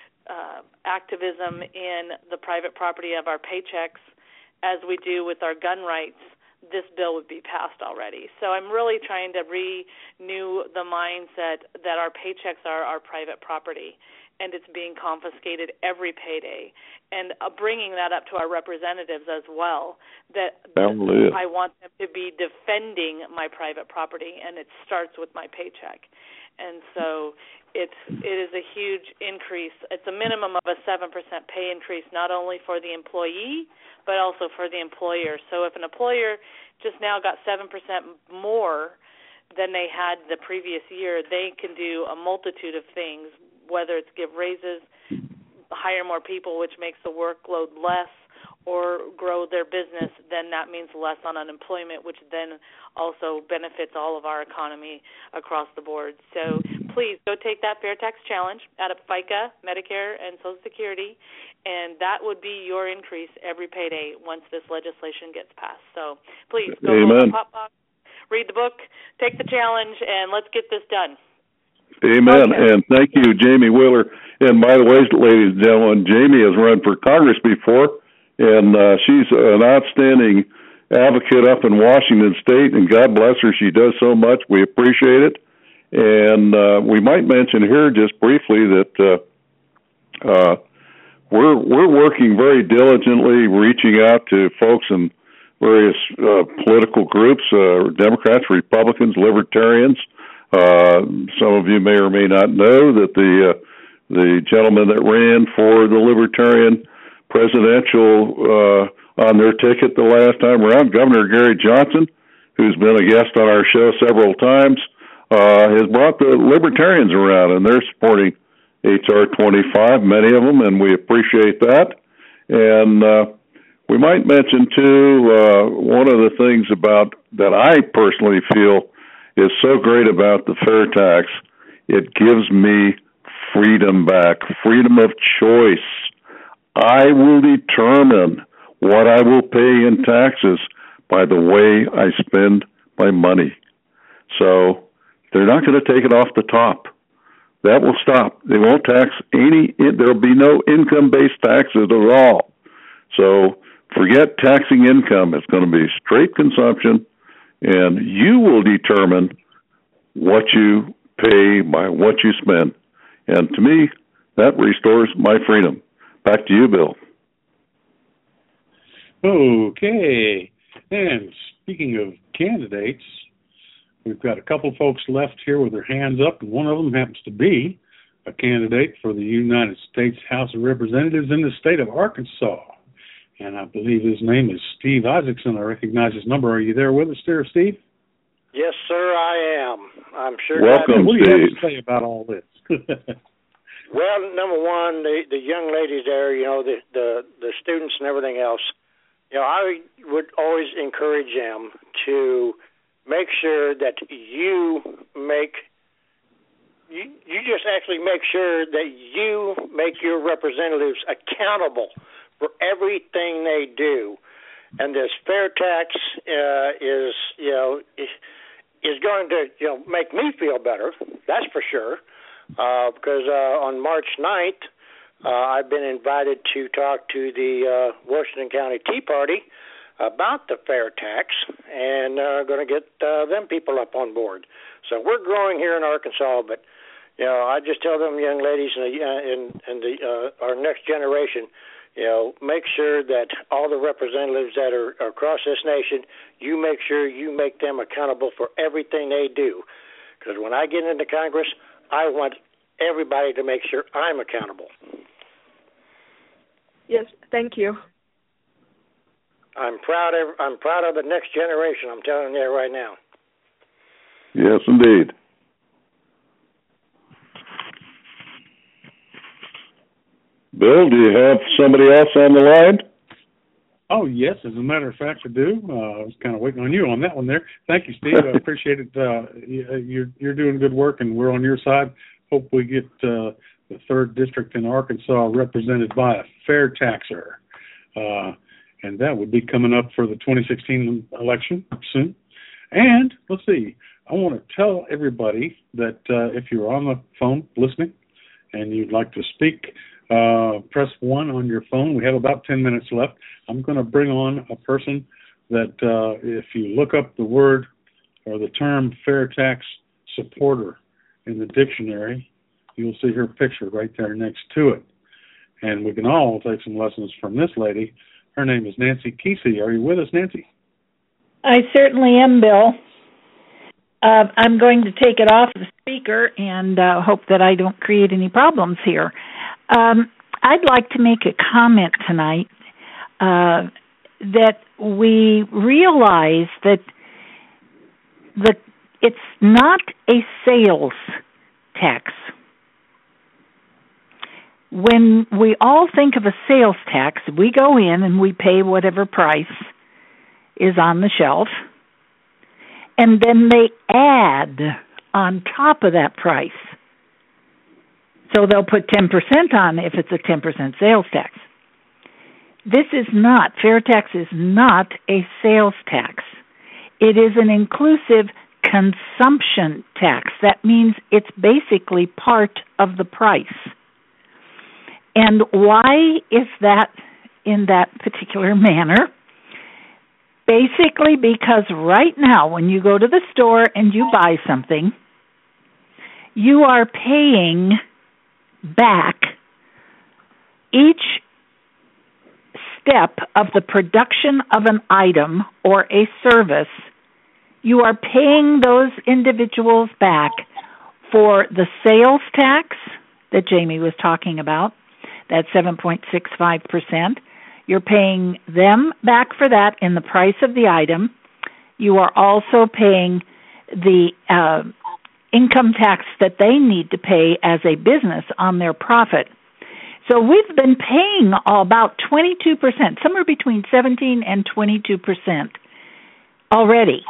uh, activism in the private property of our paychecks as we do with our gun rights, this bill would be passed already. So I'm really trying to renew the mindset that our paychecks are our private property, and it's being confiscated every payday, and uh, bringing that up to our representatives as well, that Hallelujah. I want them to be defending my private property, and it starts with my paycheck. And so it's, it is a huge increase. It's a minimum of a seven percent pay increase, not only for the employee, but also for the employer. So if an employer just now got seven percent more than they had the previous year, they can do a multitude of things, whether it's give raises, hire more people, which makes the workload less, or grow their business, then that means less on unemployment, which then also benefits all of our economy across the board. So please go take that Fair Tax Challenge, add up FICA, Medicare, and Social Security, and that would be your increase every payday once this legislation gets passed. So please go Amen. to Pop Box, read the book, take the challenge, and let's get this done. Amen. Okay. And thank you, Jamie Wheeler. And by the way, ladies and gentlemen, Jamie has run for Congress before, and uh, she's an outstanding advocate up in Washington State, and God bless her. She does so much. We appreciate it. And uh, we might mention here just briefly that uh, uh, we're we're working very diligently, reaching out to folks in various uh, political groups, uh, Democrats, Republicans, Libertarians. Uh, some of you may or may not know that the uh, the gentleman that ran for the Libertarian presidential uh, on their ticket the last time around, Governor Gary Johnson, who's been a guest on our show several times, uh, has brought the Libertarians around, and they're supporting H R twenty-five, many of them, and we appreciate that. And uh, we might mention, too, uh, one of the things about that I personally feel is so great about the fair tax, it gives me freedom back, freedom of choice. I will determine what I will pay in taxes by the way I spend my money. So they're not going to take it off the top. That will stop. They won't tax any, there will be no income-based taxes at all. So forget taxing income. It's going to be straight consumption, and you will determine what you pay by what you spend. And to me, that restores my freedom. Back to you, Bill. Okay. And speaking of candidates, we've got a couple folks left here with their hands up, and one of them happens to be a candidate for the United States House of Representatives in the state of Arkansas. And I believe his name is Steve Isaacson. I recognize his number. Are you there with us there, Steve? Yes, sir, I am. I'm sure. Welcome, what do you have Steve. to say about all this? Well, number one, the the young ladies there, you know, the, the the students and everything else, you know, I would always encourage them to make sure that you make you you just actually make sure that you make your representatives accountable for everything they do. And this fair tax uh, is, you know, is going to, you know, make me feel better. That's for sure. Uh, because uh, on March ninth, uh, I've been invited to talk to the uh, Washington County Tea Party about the fair tax, and uh, going to get uh, them people up on board. So we're growing here in Arkansas, but you know, I just tell them young ladies and the, uh, and, and the uh, our next generation, you know, make sure that all the representatives that are, are across this nation, you make sure you make them accountable for everything they do. Because when I get into Congress, I want everybody to make sure I'm accountable. Yes, thank you. I'm proud of I'm proud of the next generation. I'm telling you right now. Yes, indeed. Bill, do you have somebody else on the line? Oh, yes. As a matter of fact, I do. Uh, I was kind of waiting on you on that one there. Thank you, Steve. I appreciate it. Uh, you're, you're doing good work, and we're on your side. Hope we get uh, the third district in Arkansas represented by a fair taxer. Uh, and that would be coming up for the twenty sixteen election soon. And let's see, I want to tell everybody that uh, if you're on the phone listening and you'd like to speak, Uh, press one on your phone. We have about ten minutes left. I'm going to bring on a person that uh, if you look up the word or the term fair tax supporter in the dictionary, you'll see her picture right there next to it. And we can all take some lessons from this lady. Her name is Nancy Kesey. Are you with us, Nancy? I certainly am, Bill. Uh, I'm going to take it off the speaker and uh, hope that I don't create any problems here. Um, I'd like to make a comment tonight uh, that we realize that the it's not a sales tax. When we all think of a sales tax, we go in and we pay whatever price is on the shelf, and then they add on top of that price. So they'll put ten percent on if it's a ten percent sales tax. This is not, fair tax is not a sales tax. It is an inclusive consumption tax. That means it's basically part of the price. And why is that in that particular manner? Basically because right now when you go to the store and you buy something, you are paying back each step of the production of an item or a service. You are paying those individuals back for the sales tax that Jamie was talking about, that seven point six five percent. You're paying them back for that in the price of the item. You are also paying the uh, income tax that they need to pay as a business on their profit. So we've been paying about twenty-two percent, somewhere between seventeen and twenty-two percent already.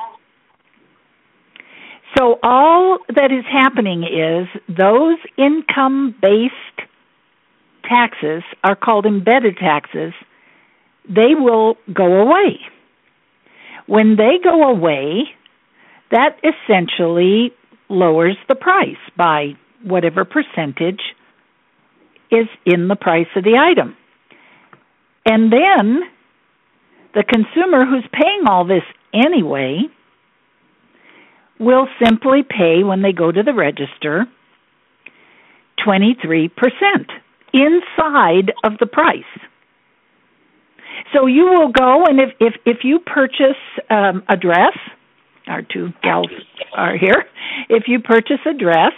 So all that is happening is those income-based taxes are called embedded taxes. They will go away. When they go away, that essentially lowers the price by whatever percentage is in the price of the item. And then the consumer who's paying all this anyway will simply pay, when they go to the register, twenty-three percent inside of the price. So you will go, and if, if, if you purchase um, a dress, our two gals are here, if you purchase a dress,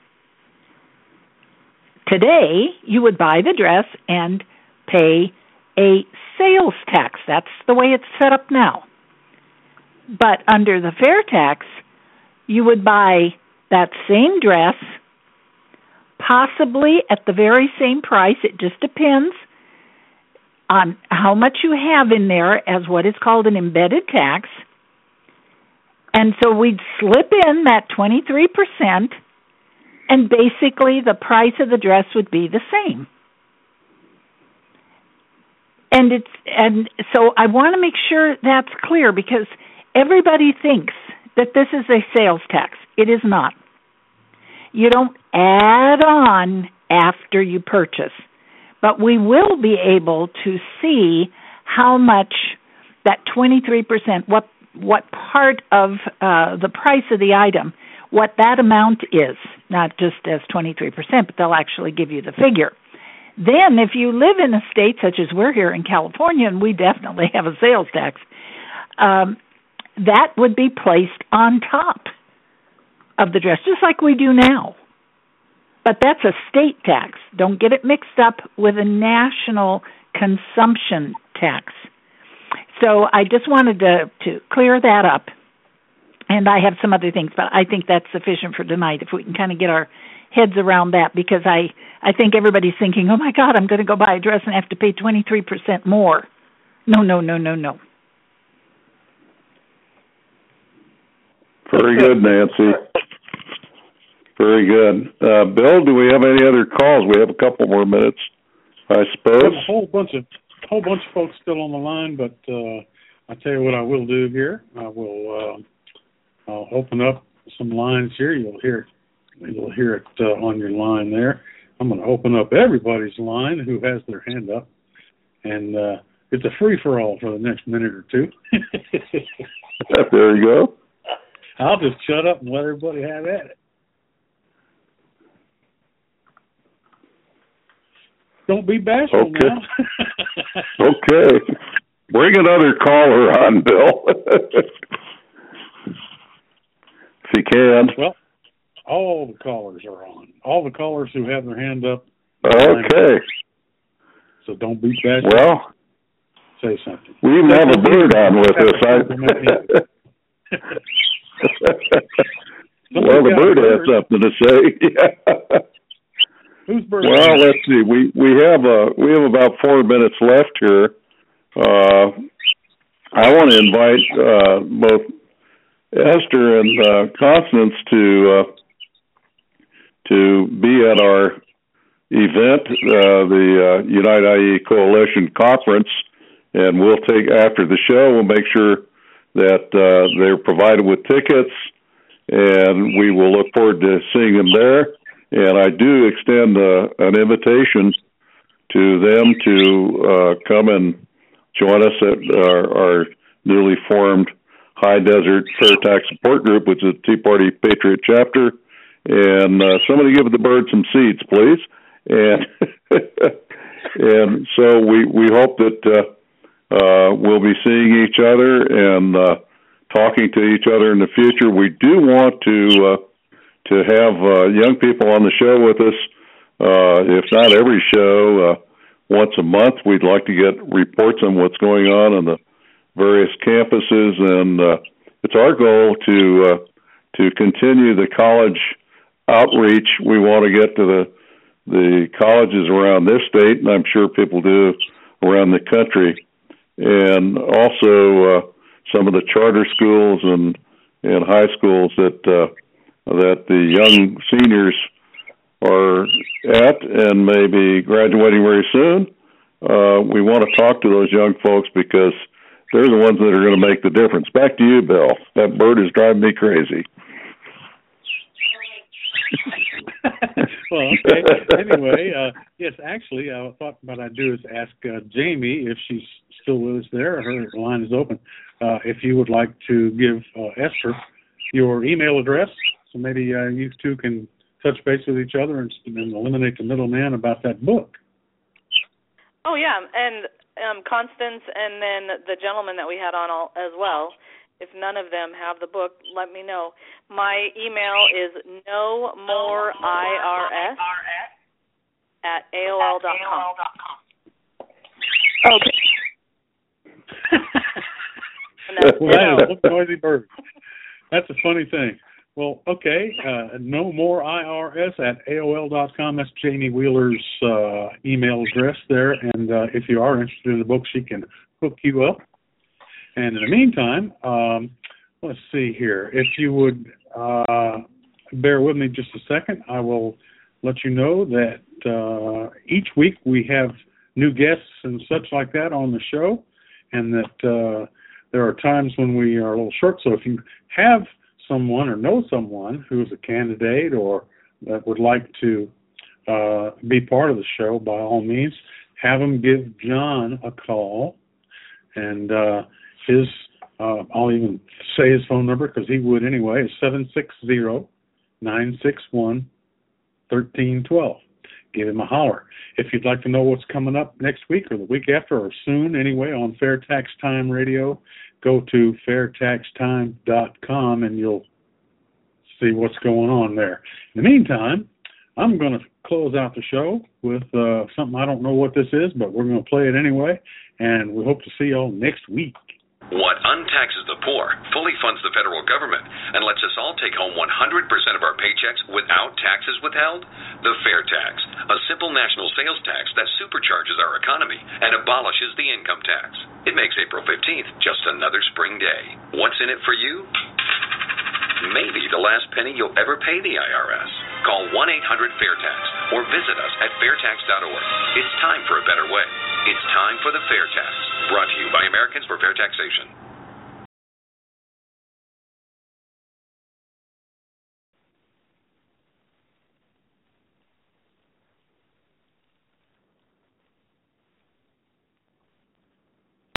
today you would buy the dress and pay a sales tax. That's the way it's set up now. But under the fair tax, you would buy that same dress, possibly at the very same price. It just depends on how much you have in there as what is called an embedded tax. And so we'd slip in that twenty-three percent, and basically the price of the dress would be the same. And it's and so I want to make sure that's clear, because everybody thinks that this is a sales tax. It is not. You don't add on after you purchase. But we will be able to see how much that twenty-three percent, what what part of uh, the price of the item what that amount is, not just as twenty-three percent, but they'll actually give you the figure. Then if you live in a state such as we're here in California, and we definitely have a sales tax, um, that would be placed on top of the dress, just like we do now. But that's a state tax. Don't get it mixed up with a national consumption tax. So I just wanted to, to clear that up. And I have some other things, but I think that's sufficient for tonight if we can kind of get our heads around that, because I, I think everybody's thinking, oh, my God, I'm going to go buy a dress and have to pay twenty-three percent more. No, no, no, no, no. Very good, Nancy. Very good. Uh, Bill, do we have any other calls? We have a couple more minutes, I suppose. There's a whole bunch of whole bunch of folks still on the line, but uh, I tell you what I will do here. I will uh, I'll open up some lines here. You'll hear you'll hear it uh, on your line there. I'm going to open up everybody's line who has their hand up, and uh, it's a free for all for the next minute or two. There you go. I'll just shut up and let everybody have at it. Don't be bashful okay. now. Okay. Bring another caller on, Bill. If you can. Well, all the callers are on. All the callers who have their hand up. Okay. So don't be bashful. Well, say something. We even have a bird on with us. I... Well, the bird has something to say. Who's bird? Well, let's see. We we have uh, we have about four minutes left here. Uh, I want to invite uh, both Esther and uh, Constance to uh, to be at our event, uh, the uh, Unite I E Coalition Conference, and we'll take after the show. We'll make sure that uh, they're provided with tickets, and we will look forward to seeing them there. And I do extend uh, an invitation to them to uh, come and join us at our, our newly formed High Desert Fair Tax Support Group, which is a Tea Party Patriot chapter. And uh, somebody give the bird some seeds, please. And and so we we hope that uh, uh, we'll be seeing each other and uh, talking to each other in the future. We do want to. Uh, to have uh, young people on the show with us, uh, if not every show, uh, once a month. We'd like to get reports on what's going on in the various campuses, and uh, it's our goal to uh, to continue the college outreach. We want to get to the the colleges around this state, and I'm sure people do around the country, and also uh, some of the charter schools and, and high schools that uh, that the young seniors are at and may be graduating very soon. Uh, we want to talk to those young folks because they're the ones that are going to make the difference. Back to you, Bill. That bird is driving me crazy. Well, okay. Anyway, uh, yes, actually, I thought what I'd do is ask uh, Jamie, if she's still with us there, her line is open, uh, if you would like to give uh, Esther your email address. So maybe uh, you two can touch base with each other and, and eliminate the middleman about that book. Oh, yeah, and um, Constance and then the gentleman that we had on all, as well. If none of them have the book, let me know. My email is no more I R S at A O L dot com. Okay. Well, that is a noisy bird. That's a funny thing. Well, okay, uh, no more I R S at A O L dot com. That's Jamie Wheeler's uh, email address there. And uh, if you are interested in the book, she can hook you up. And in the meantime, um, let's see here. If you would uh, bear with me just a second, I will let you know that uh, each week we have new guests and such like that on the show, and that uh, there are times when we are a little short. So if you have someone or know someone who is a candidate or that would like to uh, be part of the show, by all means, have them give John a call. And uh, his, uh, I'll even say his phone number because he would anyway, is seven six zero, nine six one, one three one two. Give him a holler. If you'd like to know what's coming up next week or the week after or soon anyway on Fair Tax Time Radio, go to fair tax time dot com and you'll see what's going on there. In the meantime, I'm going to close out the show with uh, something. I don't know what this is, but we're going to play it anyway, and we hope to see y'all next week. What untaxes the poor fully funds the federal government and lets us all take home one hundred percent of our paychecks without taxes withheld? The Fair Tax, a simple national sales tax that supercharges our economy and abolishes the income tax. It makes April fifteenth just another spring day. What's in it for you? Maybe the last penny you'll ever pay the I R S. Call one eight hundred FAIR TAX or visit us at fair tax dot org. It's time for a better way. It's time for the Fair Tax. Brought to you by Americans for Fair Taxation.